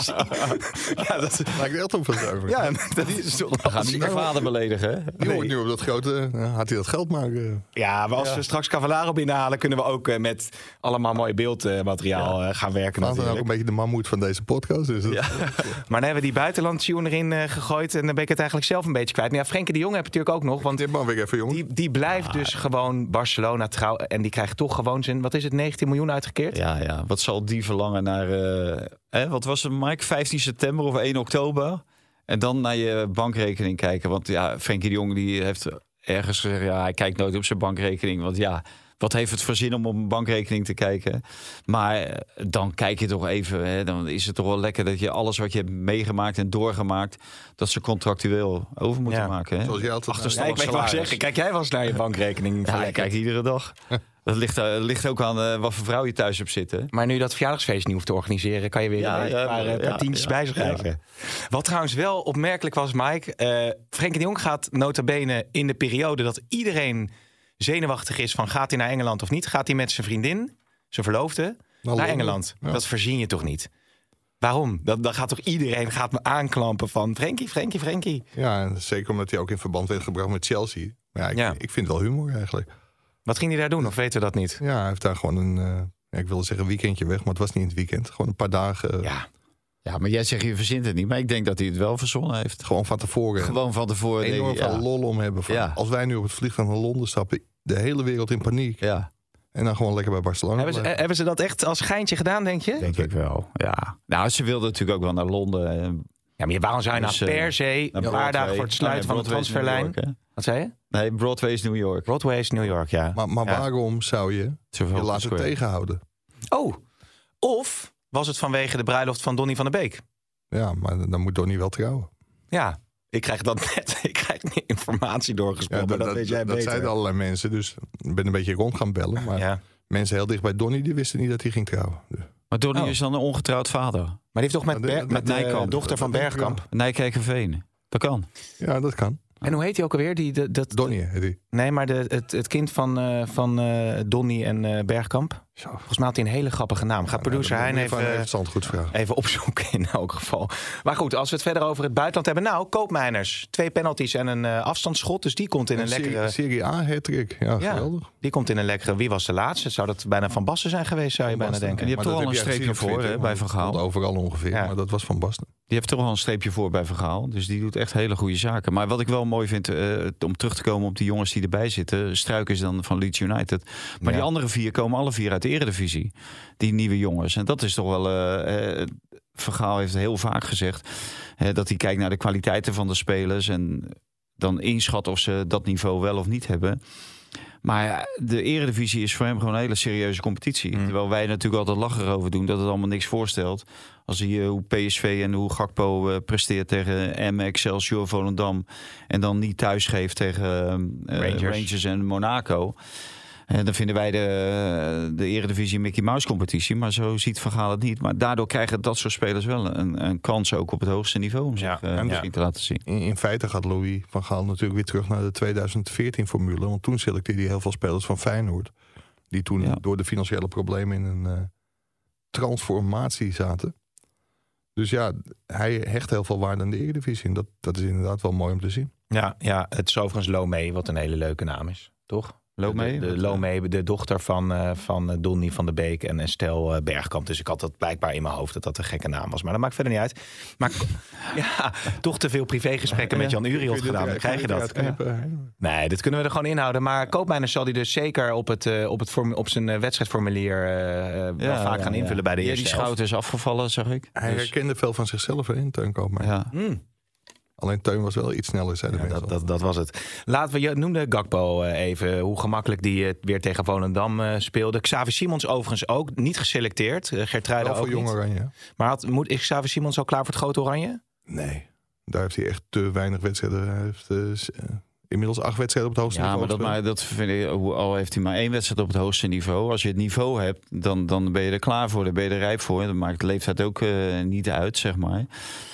Dat lijkt echt op Van Zeumer. Ja, dat is toch... We gaan niet mijn vader beledigen, hè? Die wordt nu op dat grote... had hij dat geld maken? Ja, maar als we straks Cavallaro binnenhalen, kunnen we ook met allemaal mooi beeldmateriaal gaan werken. Dat is ook een beetje de mammoet van deze podcast. Dus Maar dan hebben we die buitenlandtune erin gegooid en dan ben ik het eigenlijk zelf een beetje kwijt. Maar ja, Frenkie de Jong heb je natuurlijk ook nog. Want die blijft dus gewoon Barcelona trouw. En die krijgt toch gewoon zijn, wat is het, 19 miljoen uitgekeerd? Ja. Wat zal die verlangen naar... wat was het, Mike? 15 september of 1 oktober? En dan naar je bankrekening kijken. Want ja, Frenkie de Jong die heeft ergens gezegd... ja, hij kijkt nooit op zijn bankrekening. Want ja, wat heeft het voor zin om op een bankrekening te kijken? Maar dan kijk je toch even... Hè, dan is het toch wel lekker dat je alles wat je hebt meegemaakt en doorgemaakt... dat ze contractueel over moeten maken. Hè? Zoals jij altijd... Ik weet wel zeggen, kijk jij wel eens naar je bankrekening? Ja, ik kijk iedere dag. Dat ligt ook aan wat voor vrouw je thuis hebt zitten. Maar nu dat verjaardagsfeest niet hoeft te organiseren... kan je weer een paar tientjes bijschrijven. Ja. Wat trouwens wel opmerkelijk was, Mike... Frenkie de Jong gaat nota bene in de periode... dat iedereen zenuwachtig is van... gaat hij naar Engeland of niet? Gaat hij met zijn vriendin, zijn verloofde, naar Engeland? Ja. Dat verzin je toch niet? Waarom? Dan gaat toch iedereen me aanklampen van... Frenkie. Ja, zeker omdat hij ook in verband werd gebracht met Chelsea. Maar ja, ik vind het wel humor eigenlijk. Wat ging hij daar doen? Of weten we dat niet? Ja, hij heeft daar gewoon ik wilde zeggen weekendje weg, maar het was niet in het weekend. Gewoon een paar dagen. Ja, maar jij zegt je verzint het niet. Maar ik denk dat hij het wel verzonnen heeft. Gewoon van tevoren. Enorm veel lol om hebben. Als wij nu op het vliegtuig naar Londen stappen, de hele wereld in paniek. Ja. En dan gewoon lekker bij Barcelona. Hebben ze dat echt als geintje gedaan, denk je? Denk ik wel, ja. Nou, ze wilden natuurlijk ook wel naar Londen. Ja, maar waarom zou je nou per se een paar dagen voor het sluiten van de transferlijn... Wat zei je? Nee, Broadway is New York. Broadway is New York, ja. Maar waarom zou je laten tegenhouden? Oh, of was het vanwege de bruiloft van Donny van der Beek? Ja, maar dan moet Donny wel trouwen. Ja, ik krijg die informatie doorgesproken. Ja, dat weet jij beter. Dat zeiden allerlei mensen, dus ik ben een beetje rond gaan bellen. Maar mensen heel dicht bij Donny, die wisten niet dat hij ging trouwen. Maar Donny is dan een ongetrouwd vader. Maar die heeft toch met de dochter van Bergkamp? Nijkerkerveen. Dat kan. Ja, dat kan. En hoe heet hij ook alweer? Donny heet hij. Nee, maar het kind van Donny en Bergkamp. Zo. Volgens mij had hij een hele grappige naam. Gaat producer Hein even opzoeken in elk geval. Maar goed, als we het verder over het buitenland hebben. Nou, Koopmeiners. 2 penalties en een afstandsschot. Dus die komt in een lekkere... Serie A hat-trick. Ja, geweldig. Die komt in een lekkere... Wie was de laatste? Zou dat bijna Van Basten zijn geweest, zou je bijna denken. En je hebt toch al een streepje voor bij Van Gaal. Overal ongeveer, maar dat was Van Basten. Die heeft toch al een streepje voor bij Van Gaal. Dus die doet echt hele goede zaken. Maar wat ik wel mooi vind, om terug te komen op die jongens die erbij zitten. Struik is dan van Leeds United. Maar die andere 4 komen alle 4 uit de Eredivisie. Die nieuwe jongens. En dat is toch wel... Van Gaal heeft heel vaak gezegd dat hij kijkt naar de kwaliteiten van de spelers. En dan inschat of ze dat niveau wel of niet hebben. Maar de Eredivisie is voor hem gewoon een hele serieuze competitie. Terwijl wij natuurlijk altijd lachen erover doen dat het allemaal niks voorstelt. Als zie je hoe PSV en hoe Gakpo presteert tegen Emmen, Excelsior, Volendam. En dan niet thuis geeft tegen Rangers en Monaco. Dan vinden wij de Eredivisie Mickey Mouse competitie. Maar zo ziet Van Gaal het niet. Maar daardoor krijgen dat soort spelers wel een kans ook op het hoogste niveau om zich misschien te laten zien. In feite gaat Louis van Gaal natuurlijk weer terug naar de 2014 formule. Want toen selecteerde hij heel veel spelers van Feyenoord. Die toen door de financiële problemen in een transformatie zaten. Dus ja, hij hecht heel veel waarde aan de Eredivisie. En dat is inderdaad wel mooi om te zien. Ja, het is overigens Lomé, wat een hele leuke naam is, toch? Lomé? Lomé, de dochter van Donny van de Beek en Estelle Bergkamp. Dus ik had dat blijkbaar in mijn hoofd dat een gekke naam was. Maar dat maakt verder niet uit. Maar toch te veel privégesprekken met Jan Uriot gedaan. Dan krijg je dat. Nee, dit kunnen we er gewoon inhouden. Maar Koopmeiners zal hij dus zeker op zijn wedstrijdformulier vaak gaan invullen bij de eerste. Die schout is afgevallen, zag ik. Hij herkende veel van zichzelf in Teun Koopmeiners. Ja. Alleen Teun was wel iets sneller, zei de mensen. Dat was het. Je noemde Gakpo even, hoe gemakkelijk die weer tegen Volendam speelde. Xavi Simons overigens ook, niet geselecteerd. Geertruida ook niet. Jong Oranje. Maar is Xavi Simons al klaar voor het grote Oranje? Nee, daar heeft hij echt te weinig wedstrijden. Hij heeft inmiddels 8 wedstrijden op het hoogste niveau. Maar dat vind ik, al heeft hij maar 1 wedstrijd op het hoogste niveau. Als je het niveau hebt, dan ben je er klaar voor. Dan ben je er rijp voor. Dan maakt de leeftijd ook niet uit, zeg maar.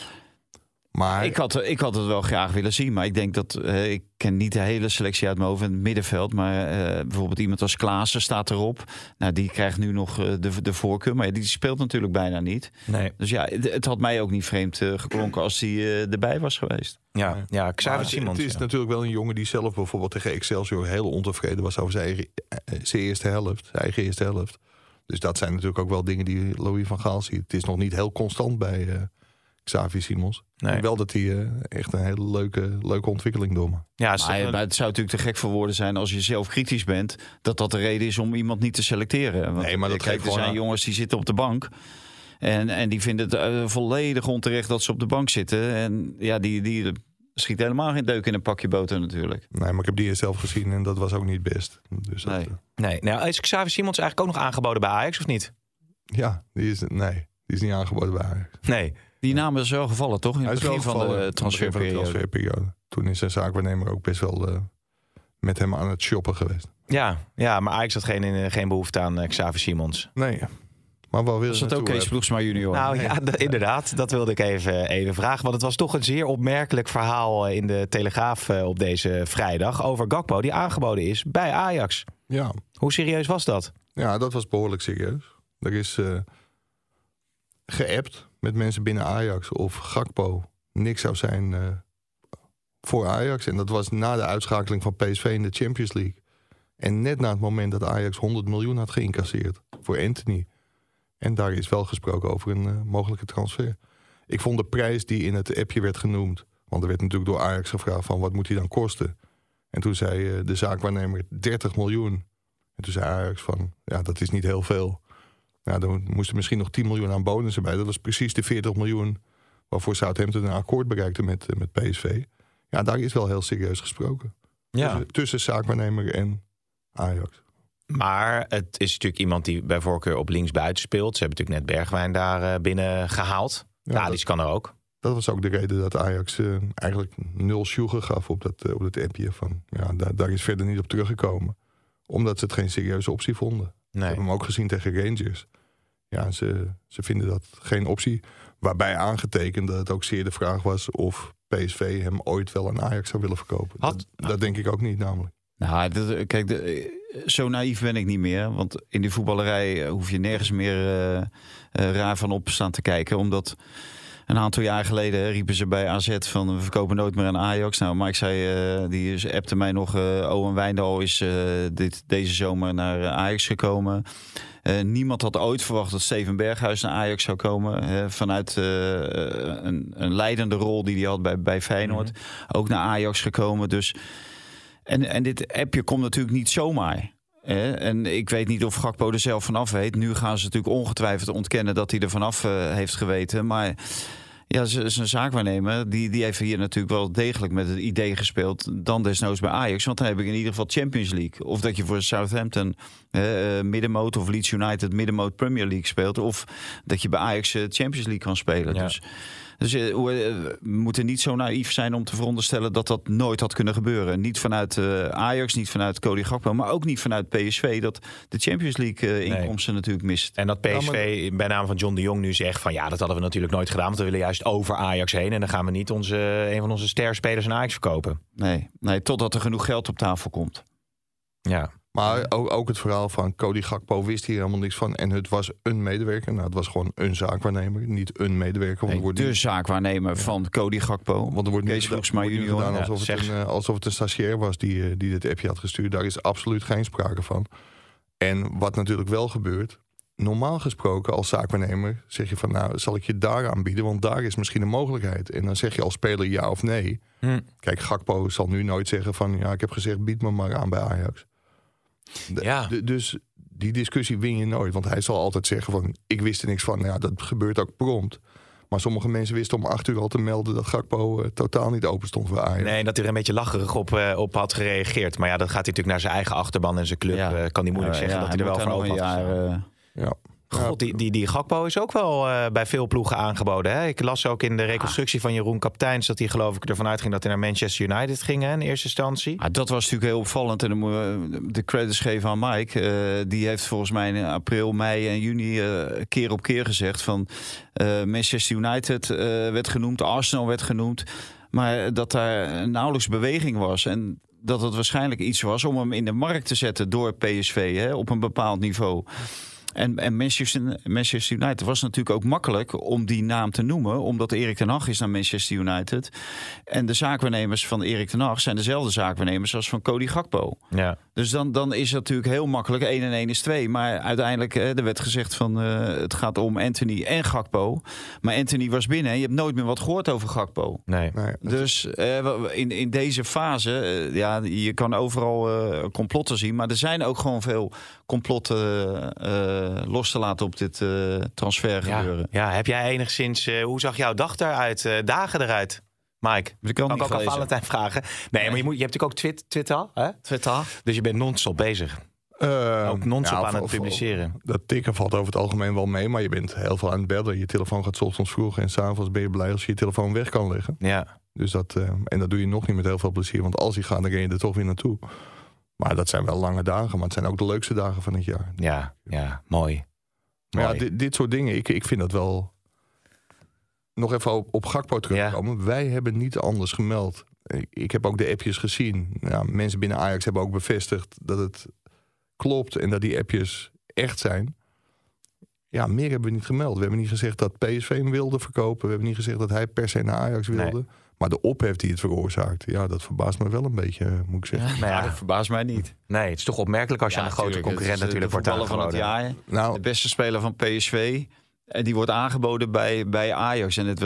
Maar ik had het wel graag willen zien. Maar ik denk dat... ik ken niet de hele selectie uit mijn hoofd in het middenveld. Maar bijvoorbeeld iemand als Klaassen staat erop. Nou, die krijgt nu nog de voorkeur. Maar die speelt natuurlijk bijna niet. Nee. Dus ja, het had mij ook niet vreemd geklonken als hij erbij was geweest. Ja, Xavi Simons. Het is natuurlijk wel een jongen die zelf bijvoorbeeld tegen Excelsior heel ontevreden was over zijn eigen eerste helft. Dus dat zijn natuurlijk ook wel dingen die Louis van Gaal ziet. Het is nog niet heel constant bij Xavi Simons. Nee. Wel dat hij echt een hele leuke ontwikkeling doormaakt. Ja, maar het zou natuurlijk te gek voor woorden zijn als je zelf kritisch bent, dat de reden is om iemand niet te selecteren. Want, nee, maar dat er zijn jongens die zitten op de bank. En die vinden het volledig onterecht dat ze op de bank zitten. En ja, die schiet helemaal geen deuk in een pakje boter natuurlijk. Nee, maar ik heb die zelf gezien en dat was ook niet best. Dus nee. Nou, is Xavi Simons eigenlijk ook nog aangeboden bij Ajax of niet? Ja, die is niet aangeboden bij Ajax. Nee. Die naam is wel gevallen, toch? In het begin van de transferperiode. Toen is zijn zaakwaarnemer ook best wel met hem aan het shoppen geweest. Ja, maar Ajax had geen behoefte aan Xavi Simons. Nee, maar wel wil. Was dat ook Kees Ploegsma junior? Nou ja, inderdaad. Dat wilde ik even vragen. Want het was toch een zeer opmerkelijk verhaal in de Telegraaf op deze vrijdag over Gakpo, die aangeboden is bij Ajax. Ja. Hoe serieus was dat? Ja, dat was behoorlijk serieus. Er is geappt met mensen binnen Ajax of Gakpo niks zou zijn voor Ajax. En dat was na de uitschakeling van PSV in de Champions League. En net na het moment dat Ajax 100 miljoen had geïncasseerd voor Anthony. En daar is wel gesproken over een mogelijke transfer. Ik vond de prijs die in het appje werd genoemd, want er werd natuurlijk door Ajax gevraagd van wat moet hij dan kosten. En toen zei de zaakwaarnemer 30 miljoen. En toen zei Ajax van ja, dat is niet heel veel. Ja, dan moesten misschien nog 10 miljoen aan bonussen bij. Dat was precies de 40 miljoen waarvoor Southampton een akkoord bereikte met PSV. Ja, daar is wel heel serieus gesproken. Ja. Tussen zaakwaarnemer en Ajax. Maar het is natuurlijk iemand die bij voorkeur op linksbuiten speelt. Ze hebben natuurlijk net Bergwijn daar binnen gehaald. Ja, die kan er ook. Dat was ook de reden dat Ajax eigenlijk 0 sjoegen gaf op dat appje. Van, ja, daar is verder niet op teruggekomen. Omdat ze het geen serieuze optie vonden. Nee. We hebben hem ook gezien tegen Rangers. Ja, ze vinden dat geen optie. Waarbij aangetekend dat het ook zeer de vraag was of PSV hem ooit wel aan Ajax zou willen verkopen. Dat denk ik ook niet namelijk. Nou, zo naïef ben ik niet meer. Want in die voetballerij hoef je nergens meer raar van op staan te kijken. Omdat een aantal jaar geleden riepen ze bij AZ van we verkopen nooit meer aan Ajax. Nou, Mike zei, die appte mij nog, Owen Wijndal is deze zomer naar Ajax gekomen. Niemand had ooit verwacht dat Steven Berghuis naar Ajax zou komen. Vanuit een leidende rol die hij had bij Feyenoord. Ook naar Ajax gekomen. Dus, en dit appje komt natuurlijk niet zomaar. En ik weet niet of Gakpo er zelf vanaf weet. Nu gaan ze natuurlijk ongetwijfeld ontkennen dat hij er vanaf heeft geweten. Maar ja, zijn zaakwaarnemer, die heeft hier natuurlijk wel degelijk met het idee gespeeld. Dan desnoods bij Ajax. Want dan heb ik in ieder geval Champions League. Of dat je voor Southampton middenmoot of Leeds United middenmoot Premier League speelt. Of dat je bij Ajax Champions League kan spelen. Ja. Dus Dus we moeten niet zo naïef zijn om te veronderstellen dat dat nooit had kunnen gebeuren. Niet vanuit Ajax, niet vanuit Cody Gakpo, maar ook niet vanuit PSV. Dat de Champions League inkomsten natuurlijk mist. En dat PSV bij naam van John de Jong nu zegt van ja, dat hadden we natuurlijk nooit gedaan. Want we willen juist over Ajax heen. En dan gaan we niet een van onze sterspelers aan Ajax verkopen. Nee, totdat er genoeg geld op tafel komt. Ja. Maar ook het verhaal van Cody Gakpo wist hier helemaal niks van. En het was een medewerker. Nou, het was gewoon een zaakwaarnemer, niet een medewerker. Want de zaakwaarnemer van Cody Gakpo. Want er wordt Kees Vroegsma junior gedaan alsof het een stagiair was die dit appje had gestuurd. Daar is absoluut geen sprake van. En wat natuurlijk wel gebeurt, normaal gesproken als zaakwaarnemer zeg je van nou, zal ik je daar aanbieden? Want daar is misschien een mogelijkheid. En dan zeg je als speler ja of nee. Kijk, Gakpo zal nu nooit zeggen van ja, ik heb gezegd bied me maar aan bij Ajax. Dus die discussie win je nooit. Want hij zal altijd zeggen van ik wist er niks van. Ja, dat gebeurt ook prompt. Maar sommige mensen wisten om 8 uur al te melden dat Gakpo totaal niet open stond voor Ajax. Nee, dat hij er een beetje lacherig op had gereageerd. Maar ja, dat gaat hij natuurlijk naar zijn eigen achterban en zijn club. Kan hij moeilijk zeggen dat hij er wel voor open had. God, die Gakpo is ook wel bij veel ploegen aangeboden. Hè? Ik las ook in de reconstructie van Jeroen Kapteins dat hij geloof ik ervan uitging dat hij naar Manchester United ging in eerste instantie. Dat was natuurlijk heel opvallend. En dan moeten we de credits geven aan Mike. Die heeft volgens mij in april, mei en juni keer op keer gezegd van Manchester United werd genoemd, Arsenal werd genoemd. Maar dat daar nauwelijks beweging was. En dat het waarschijnlijk iets was om hem in de markt te zetten door PSV op een bepaald niveau. En Manchester United was natuurlijk ook makkelijk om die naam te noemen, omdat Erik ten Hag is naar Manchester United. En de zaakwaarnemers van Erik ten Hag zijn dezelfde zaakwaarnemers als van Cody Gakpo. Ja. Dus dan is het natuurlijk heel makkelijk. 1 en 1 is 2. Maar uiteindelijk, er werd gezegd van het gaat om Anthony en Gakpo. Maar Anthony was binnen en je hebt nooit meer wat gehoord over Gakpo. Nee. Dus in deze fase, je kan overal complotten zien. Maar er zijn ook gewoon veel complotten los te laten op dit transfer gebeuren. Ja, heb jij enigszins... hoe zag jouw dag eruit? Dagen eruit? Mike, kan ik ook aan Valentijn vragen? Nee, maar je hebt natuurlijk ook Twitter. Hè? Twitter. Dus je bent non-stop bezig. Ook non-stop aan het publiceren. Dat tikken valt over het algemeen wel mee. Maar je bent heel veel aan het bellen. Je telefoon gaat 's ochtends vroeg. En 's avonds ben je blij als je je telefoon weg kan leggen. Ja. Dus en dat doe je nog niet met heel veel plezier. Want als je gaat, dan ren je er toch weer naartoe. Maar dat zijn wel lange dagen. Maar het zijn ook de leukste dagen van het jaar. Ja, mooi. Maar ja, dit soort dingen, ik vind dat wel... Nog even op Gakpo terugkomen. Ja. Wij hebben niet anders gemeld. Ik heb ook de appjes gezien. Ja, mensen binnen Ajax hebben ook bevestigd dat het klopt en dat die appjes echt zijn. Ja, meer hebben we niet gemeld. We hebben niet gezegd dat PSV hem wilde verkopen. We hebben niet gezegd dat hij per se naar Ajax wilde. Nee. Maar de ophef die het veroorzaakt, ja, dat verbaast me wel een beetje, moet ik zeggen. Ja, dat verbaast mij niet. Nee, het is toch opmerkelijk als je aan een grote concurrent natuurlijk wordt aangeboden. Van het jaar, de beste speler van PSV... En die wordt aangeboden bij Ajax. En het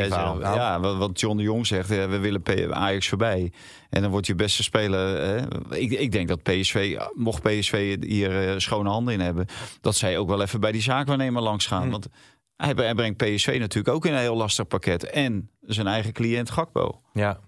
wat John de Jong zegt, we willen Ajax voorbij. En dan wordt je beste speler... Ik denk dat PSV, mocht PSV hier schone handen in hebben... dat zij ook wel even bij die zaakwaarnemer langs gaan. Want hij brengt PSV natuurlijk ook in een heel lastig pakket. En zijn eigen cliënt Gakpo. Ja.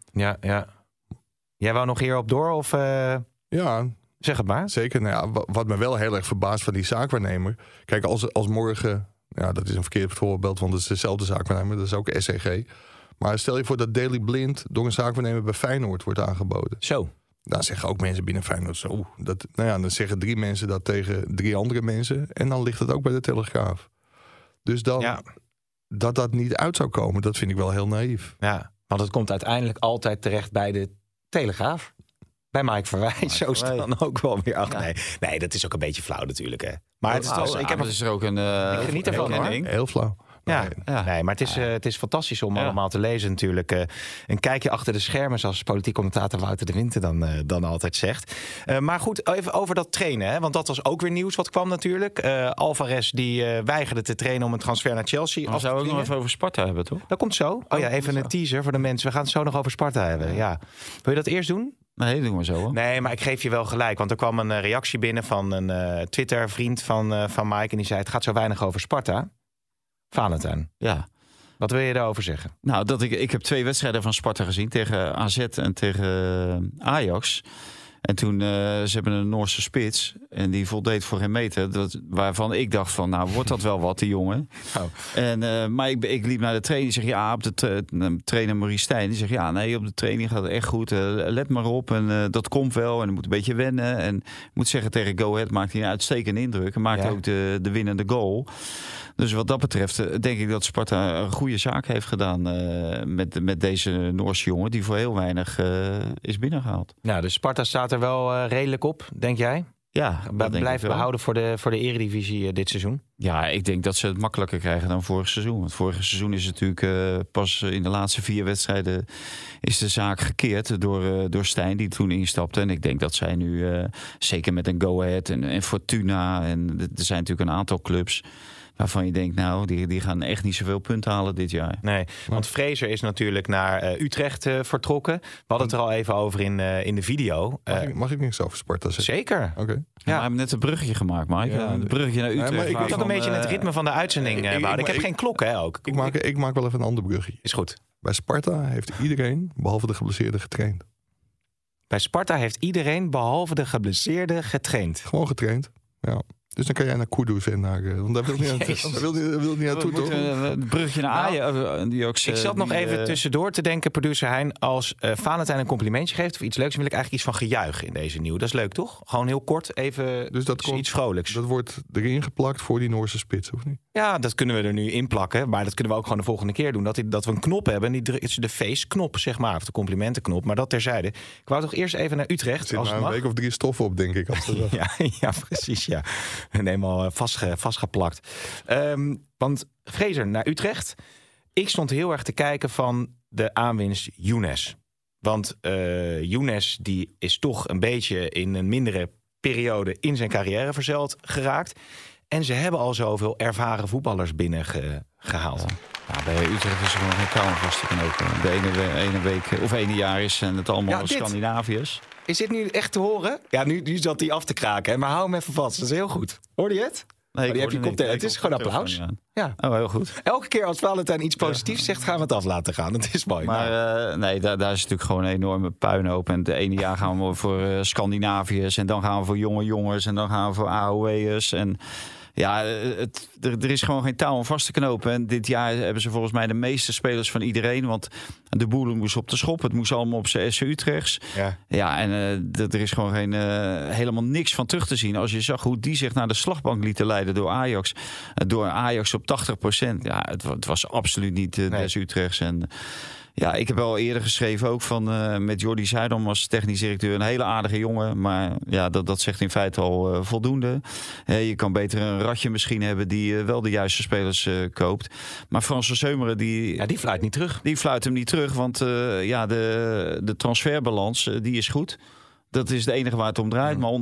Jij wou nog hierop door? Of, Ja... Zeg het maar. Zeker. Nou ja, wat me wel heel erg verbaast van die zaakwaarnemer... Kijk, als morgen... Ja, dat is een verkeerd voorbeeld, want het is dezelfde zaakwaarnemer. Dat is ook SCG. Maar stel je voor dat Daley Blind door een zaakwaarnemer bij Feyenoord wordt aangeboden. Zo. Dan zeggen ook mensen binnen Feyenoord zo. Dan zeggen 3 mensen dat tegen 3 andere mensen. En dan ligt het ook bij de Telegraaf. Dus dan dat niet uit zou komen, dat vind ik wel heel naïef. Ja, want het komt uiteindelijk altijd terecht bij de Telegraaf. Bij Mike Verwij, zo is het dan ook wel weer achter. Nee, dat is ook een beetje flauw natuurlijk, hè. Maar het is er ook een... ik geniet ervan, hoor. Heel flauw. Nee, maar het is fantastisch om allemaal te lezen natuurlijk. Een kijkje achter de schermen, zoals politiek commentator Wouter de Winter dan altijd zegt. Maar goed, even over dat trainen. Hè? Want dat was ook weer nieuws wat kwam natuurlijk. Alvarez die weigerde te trainen om een transfer naar Chelsea. Zou we ook nog even over Sparta hebben, toch? Dat komt zo. Even een teaser voor de mensen. We gaan het zo nog over Sparta hebben. Ja. Wil je dat eerst doen? Nee, doen we zo. Hoor. Nee, maar ik geef je wel gelijk. Want er kwam een reactie binnen van een Twitter-vriend van Mike. En die zei, het gaat zo weinig over Sparta. Valentijn. Ja. Wat wil je daarover zeggen? Nou, ik heb 2 wedstrijden van Sparta gezien. Tegen AZ en tegen Ajax. En toen, ze hebben een Noorse spits. En die voldeed voor geen meter. Waarvan ik dacht van, nou, wordt dat wel wat, die jongen. Maar ik liep naar de training. Die zegt, op de trainer Maurice Stijn. Die zegt, nee, op de training gaat het echt goed. Let maar op. En dat komt wel. En er moet een beetje wennen. En ik moet zeggen, tegen Go Ahead maakt hij een uitstekende indruk. En maakt ook de winnende goal. Dus wat dat betreft denk ik dat Sparta een goede zaak heeft gedaan met deze Noorse jongen. Die voor heel weinig is binnengehaald. Nou, dus Sparta staat er wel redelijk op, denk jij? Ja, blijven behouden voor de Eredivisie dit seizoen? Ja, ik denk dat ze het makkelijker krijgen dan vorig seizoen. Want vorig seizoen is natuurlijk pas in de laatste 4 wedstrijden is de zaak gekeerd door Stijn die toen instapte. En ik denk dat zij nu, zeker met een Go Ahead en Fortuna, en er zijn natuurlijk een aantal clubs waarvan je denkt, nou, die gaan echt niet zoveel punten halen dit jaar. Nee, want Fraser is natuurlijk naar Utrecht vertrokken. We hadden het er al even over in de video. Mag ik niks over Sparta zeggen? Zeker. Okay. Ja. We hebben net een bruggetje gemaakt, Mike. Een bruggetje naar Utrecht. Ik moet ook een beetje het ritme van de uitzending bouwen. Ik heb geen klok, hè, ook. Ik maak wel even een ander bruggetje. Is goed. Bij Sparta heeft iedereen, behalve de geblesseerden, getraind. Bij Sparta heeft iedereen, behalve de geblesseerden, getraind. Gewoon getraind, ja. Dus dan kan jij naar Kudus en naar... Want daar wil niet naartoe, toch? Een brugje naar Ajax. Ik zat nog even tussendoor te denken, producer Hein. Als Valentijn een complimentje geeft of iets leuks, wil ik eigenlijk iets van gejuich in deze nieuw. Dat is leuk, toch? Gewoon heel kort, even dus dat iets vrolijks. Dat wordt erin geplakt voor die Noorse spits, of niet? Ja, dat kunnen we er nu in plakken. Maar dat kunnen we ook gewoon de volgende keer doen. Dat we een knop hebben. De feestknop, zeg maar. Of de complimentenknop. Maar dat terzijde. Ik wou toch eerst even naar Utrecht. Er zit maar een week of 3 stoffen op, denk ik. ja, precies, ja. Helemaal vastgeplakt. Want Fraser naar Utrecht. Ik stond heel erg te kijken van de aanwinst Younes. Want Younes die is toch een beetje in een mindere periode in zijn carrière verzeild geraakt. En ze hebben al zoveel ervaren voetballers binnengehaald. Ja, bij Utrecht is er gewoon geen touw vast te knopen. De ene week of ene jaar is en het allemaal Scandinaviërs. Is dit nu echt te horen? Ja, nu zat hij af te kraken. Maar hou hem even vast. Dat is heel goed. Hoorde je het? Nee, die heb je het is gewoon applaus. Ja. Oh, heel goed. Elke keer als Valentijn iets positiefs zegt, gaan we het af laten gaan. Dat is mooi. Maar daar is natuurlijk gewoon een enorme puinhoop. En het ene jaar gaan we voor Scandinaviërs. En dan gaan we voor jonge jongens. En dan gaan we voor AOW'ers. En ja, er is gewoon geen touw om vast te knopen. En dit jaar hebben ze volgens mij de meeste spelers van iedereen. Want de boel moest op de schop. Het moest allemaal op zijn SC Utrechts. Ja, en er is gewoon helemaal niks van terug te zien. Als je zag hoe die zich naar de slagbank lieten leiden door Ajax. Door Ajax op 80%. Ja, het was absoluut niet des Utrechts. En ja, ik heb al eerder geschreven ook van met Jordi Zuidam als technisch directeur. Een hele aardige jongen. Maar ja, dat zegt in feite al voldoende. Je kan beter een ratje misschien hebben die wel de juiste spelers koopt. Maar Frans van Seumeren die fluit niet terug. Die fluit hem niet terug. Want de transferbalans die is goed. Dat is het enige waar het om draait. Maar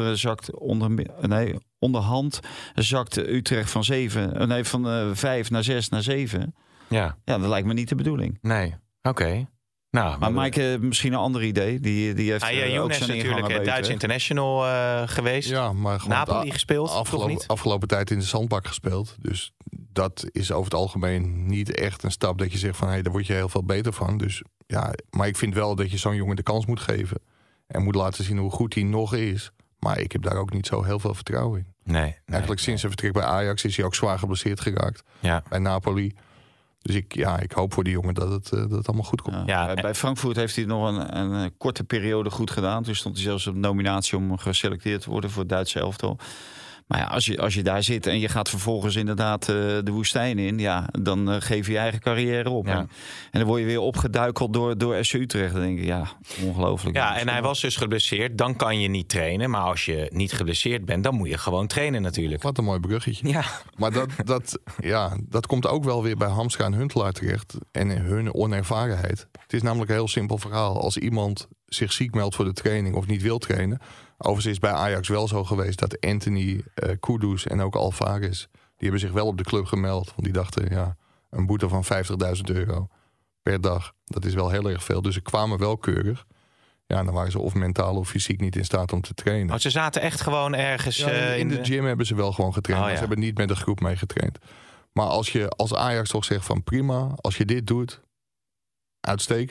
onderhand zakt Utrecht van 5 naar 6 naar 7. Ja, dat lijkt me niet de bedoeling. Nee. Oké. Nou, maar Mike, misschien een ander idee. Die heeft ook zijn natuurlijk Duits international geweest. Ja, maar Napoli gespeeld. Afgelopen tijd in de zandbak gespeeld. Dus dat is over het algemeen niet echt een stap dat je zegt van daar word je heel veel beter van. Dus ja, maar ik vind wel dat je zo'n jongen de kans moet geven. En moet laten zien hoe goed hij nog is. Maar ik heb daar ook niet zo heel veel vertrouwen in. Eigenlijk sinds zijn vertrek bij Ajax is hij ook zwaar geblesseerd geraakt. Ja. Bij Napoli. Dus ik hoop voor die jongen dat het allemaal goed komt. Ja, bij Frankfurt heeft hij nog een korte periode goed gedaan. Toen stond hij zelfs op nominatie om geselecteerd te worden voor het Duitse elftal. Maar ja, als je daar zit en je gaat vervolgens inderdaad de woestijn in, ja, dan geef je je eigen carrière op. Ja. En dan word je weer opgeduikeld door SC Utrecht. Dan denk ik, ja, ongelooflijk. Ja, en hij was dus geblesseerd. Dan kan je niet trainen. Maar als je niet geblesseerd bent, dan moet je gewoon trainen natuurlijk. Wat een mooi bruggetje. Ja. Maar dat komt ook wel weer bij Hamstra en Huntelaar terecht. En hun onervarenheid. Het is namelijk een heel simpel verhaal. Als iemand zich ziek meldt voor de training of niet wil trainen. Overigens is bij Ajax wel zo geweest dat Anthony, Kudus en ook Alvarez, die hebben zich wel op de club gemeld. Want die dachten, een boete van €50.000 per dag. Dat is wel heel erg veel. Dus ze kwamen wel keurig. Ja, dan waren ze of mentaal of fysiek niet in staat om te trainen. Oh, ze zaten echt gewoon ergens in de gym hebben ze wel gewoon getraind. Maar ze hebben niet met de groep mee getraind. Maar als je als Ajax toch zegt van prima, als je dit doet, uitstekend.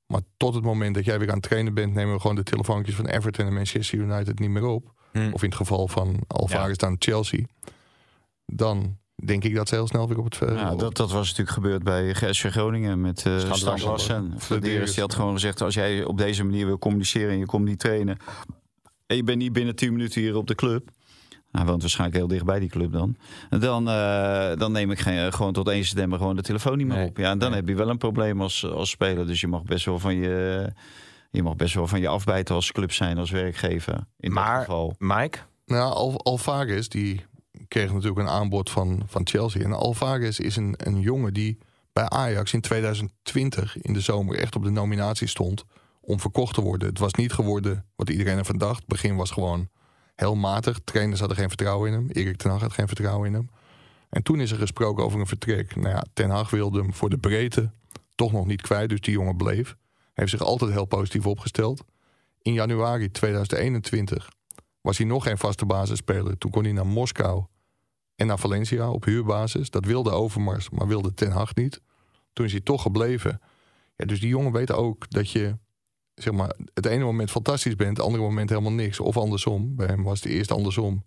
Maar tot het moment dat jij weer aan het trainen bent, nemen we gewoon de telefoontjes van Everton en Manchester United niet meer op. Of in het geval van Alvarez dan Chelsea. Dan denk ik dat ze heel snel weer op het... Dat was natuurlijk gebeurd bij GSV Groningen met Stan Larsen. Flederis, die had gewoon gezegd, als jij op deze manier wil communiceren en je komt niet trainen en je bent niet binnen 10 minuten hier op de club. Hij woont waarschijnlijk heel dicht bij die club dan. Dan neem ik gewoon tot 1 september gewoon de telefoon niet meer op. Ja, en dan heb je wel een probleem als speler. Dus je mag best wel van je afbijten als club zijn, als werkgever. In dat geval. Mike? Nou, Alvarez, die kreeg natuurlijk een aanbod van Chelsea. En Alvarez is een jongen die bij Ajax in 2020 in de zomer echt op de nominatie stond om verkocht te worden. Het was niet geworden wat iedereen ervan dacht. Het begin was gewoon heel matig. Trainers hadden geen vertrouwen in hem. Erik ten Hag had geen vertrouwen in hem. En toen is er gesproken over een vertrek. Nou ja, Ten Hag wilde hem voor de breedte toch nog niet kwijt. Dus die jongen bleef. Hij heeft zich altijd heel positief opgesteld. In januari 2021 was hij nog geen vaste basisspeler. Toen kon hij naar Moskou en naar Valencia op huurbasis. Dat wilde Overmars, maar wilde Ten Hag niet. Toen is hij toch gebleven. Ja, dus die jongen weet ook dat je zeg maar het ene moment fantastisch bent, het andere moment helemaal niks. Of andersom. Bij hem was het eerst andersom.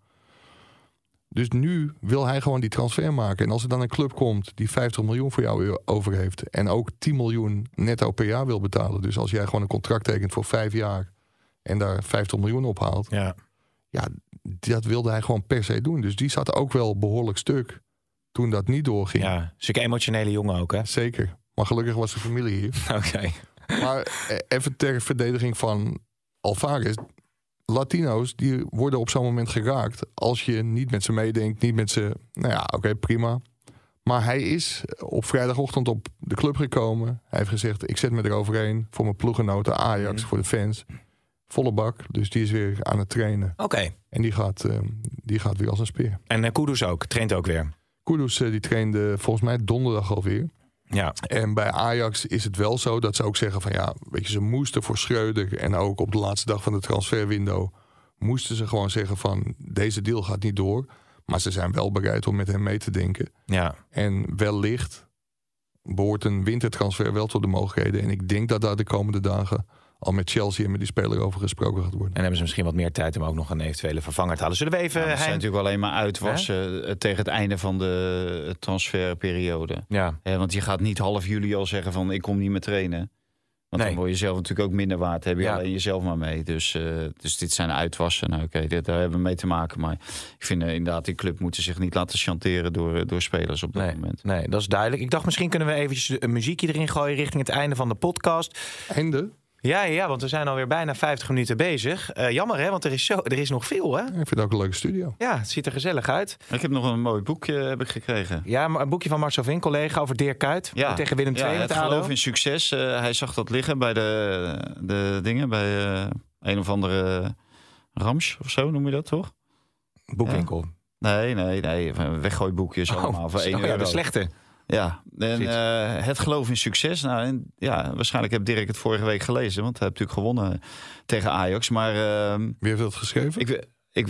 Dus nu wil hij gewoon die transfer maken. En als er dan een club komt die 50 miljoen voor jou over heeft en ook 10 miljoen netto per jaar wil betalen. Dus als jij gewoon een contract tekent voor 5 jaar en daar 50 miljoen ophaalt. Ja, dat wilde hij gewoon per se doen. Dus die zat ook wel behoorlijk stuk toen dat niet doorging. Ja, zulke emotionele jongen ook, hè? Zeker. Maar gelukkig was de familie hier. Oké. Maar even ter verdediging van Alvarez. Latino's, die worden op zo'n moment geraakt als je niet met ze meedenkt, niet met ze... Nou ja, oké, prima. Maar hij is op vrijdagochtend op de club gekomen. Hij heeft gezegd, ik zet me eroverheen voor mijn ploeggenoten Ajax, voor de fans. Volle bak, dus die is weer aan het trainen. Oké. En die gaat weer als een speer. En Kudus ook, traint ook weer? Kudus die trainde volgens mij donderdag alweer. Ja. En bij Ajax is het wel zo dat ze ook zeggen van ja, weet je, ze moesten voor Schreuder en ook op de laatste dag van de transferwindow moesten ze gewoon zeggen van deze deal gaat niet door. Maar ze zijn wel bereid om met hem mee te denken. Ja. En wellicht behoort een wintertransfer wel tot de mogelijkheden. En ik denk dat daar de komende dagen al met Chelsea en met die speler over gesproken gaat worden. En hebben ze misschien wat meer tijd om ook nog een eventuele vervanger te halen. Zullen we even... Ja, zijn natuurlijk alleen maar uitwassen tegen het einde van de transferperiode. Ja. Want je gaat niet half juli al zeggen van ik kom niet meer trainen. Want dan word je zelf natuurlijk ook minder waard. Heb je alleen jezelf maar mee. Dus dit zijn uitwassen. Nou, daar hebben we mee te maken. Maar ik vind inderdaad, die club moeten zich niet laten chanteren door spelers op dat moment. Nee, dat is duidelijk. Ik dacht misschien kunnen we eventjes een muziekje erin gooien richting het einde van de podcast. Einde? Ja, want we zijn alweer bijna 50 minuten bezig. Jammer hè, want er is nog veel hè. Ik vind het ook een leuke studio. Ja, het ziet er gezellig uit. Ik heb nog een mooi boekje gekregen. Ja, een boekje van Marcel Vink, collega, over Dirk Kuyt. Ja. Tegen Willem II. Het geloof in succes. Hij zag dat liggen bij de dingen, bij een of andere Rams of zo noem je dat toch? Boekwinkel. Nee. Weggooiboekjes allemaal voor €1. Ja, de slechte. Ja, en het geloof in succes. Nou, waarschijnlijk heeft Dirk het vorige week gelezen, want hij heeft natuurlijk gewonnen tegen Ajax. Maar wie heeft dat geschreven?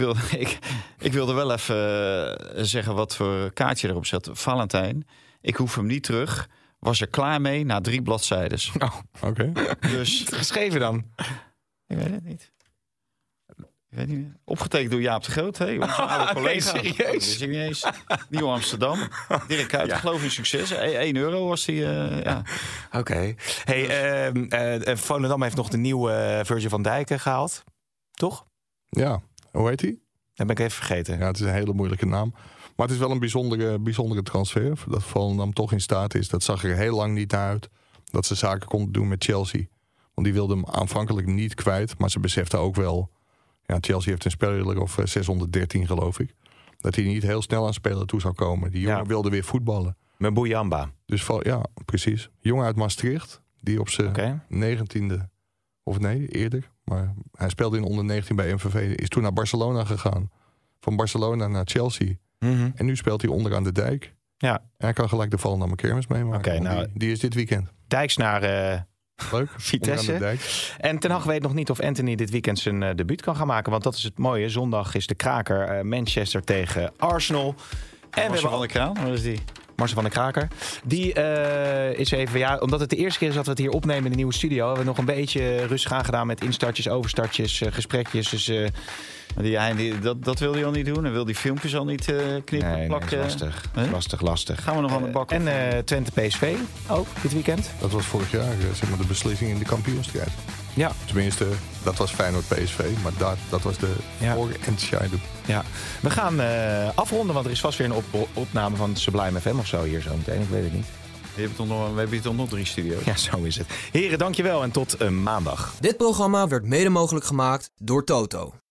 Ik wilde wel even zeggen wat voor kaartje erop zat. Valentijn, ik hoef hem niet terug. Was er klaar mee na 3 bladzijden. Oh, oké. Dus geschreven dan? Ik weet het niet. Ik weet niet meer. Opgetekend door Jaap de Groot, onze oude collega. Serieus? Dat wist ik niet eens. Nieuw Amsterdam. Dirk Kuyt, geloof in succes. €1 was die. Ja. Oké. Hey, Volendam heeft nog de nieuwe Virgil van Dijk gehaald. Toch? Ja. Hoe heet hij? Dat ben ik even vergeten. Ja, het is een hele moeilijke naam. Maar het is wel een bijzondere transfer. Dat Volendam toch in staat is. Dat zag er heel lang niet naar uit. Dat ze zaken konden doen met Chelsea. Want die wilden hem aanvankelijk niet kwijt. Maar ze beseften ook wel... Ja, Chelsea heeft een speler of 613 geloof ik. Dat hij niet heel snel aan spelen toe zou komen. Die jongen wilde weer voetballen. Met Bouyamba. Dus ja, precies. Jongen uit Maastricht. Die op zijn 19e... Of nee, eerder. Maar hij speelde in onder 19 bij MVV. Is toen naar Barcelona gegaan. Van Barcelona naar Chelsea. Mm-hmm. En nu speelt hij onderaan de dijk. Ja. En hij kan gelijk de Volendam kermis meemaken. Die is dit weekend. Dijks naar... Leuk. Vitesse. En Ten Hag weet nog niet of Anthony dit weekend zijn debuut kan gaan maken. Want dat is het mooie. Zondag is de kraker Manchester tegen Arsenal. En we hebben van de kraan. Wat is die? Marcel van der Kraker. Die is even, omdat het de eerste keer is dat we het hier opnemen in de nieuwe studio, hebben we nog een beetje rustig aangedaan met instartjes, overstartjes, gesprekjes. Dus dat wil hij al niet doen. Hij wil die filmpjes al niet knippen, plakken. Nee, lastig. Gaan we nog aan de bak? En Twente PSV ook dit weekend. Dat was vorig jaar, zeg maar, de beslissing in de kampioenstrijd. Ja. Tenminste, dat was Feyenoord PSV, maar dat was de voorentscheiding. Ja. We gaan afronden, want er is vast weer een opname van Sublime FM of zo hier zo meteen. Ik weet het niet. We hebben hier toch nog 3 studio's. Ja, zo is het. Heren, dankjewel en tot maandag. Dit programma werd mede mogelijk gemaakt door Toto.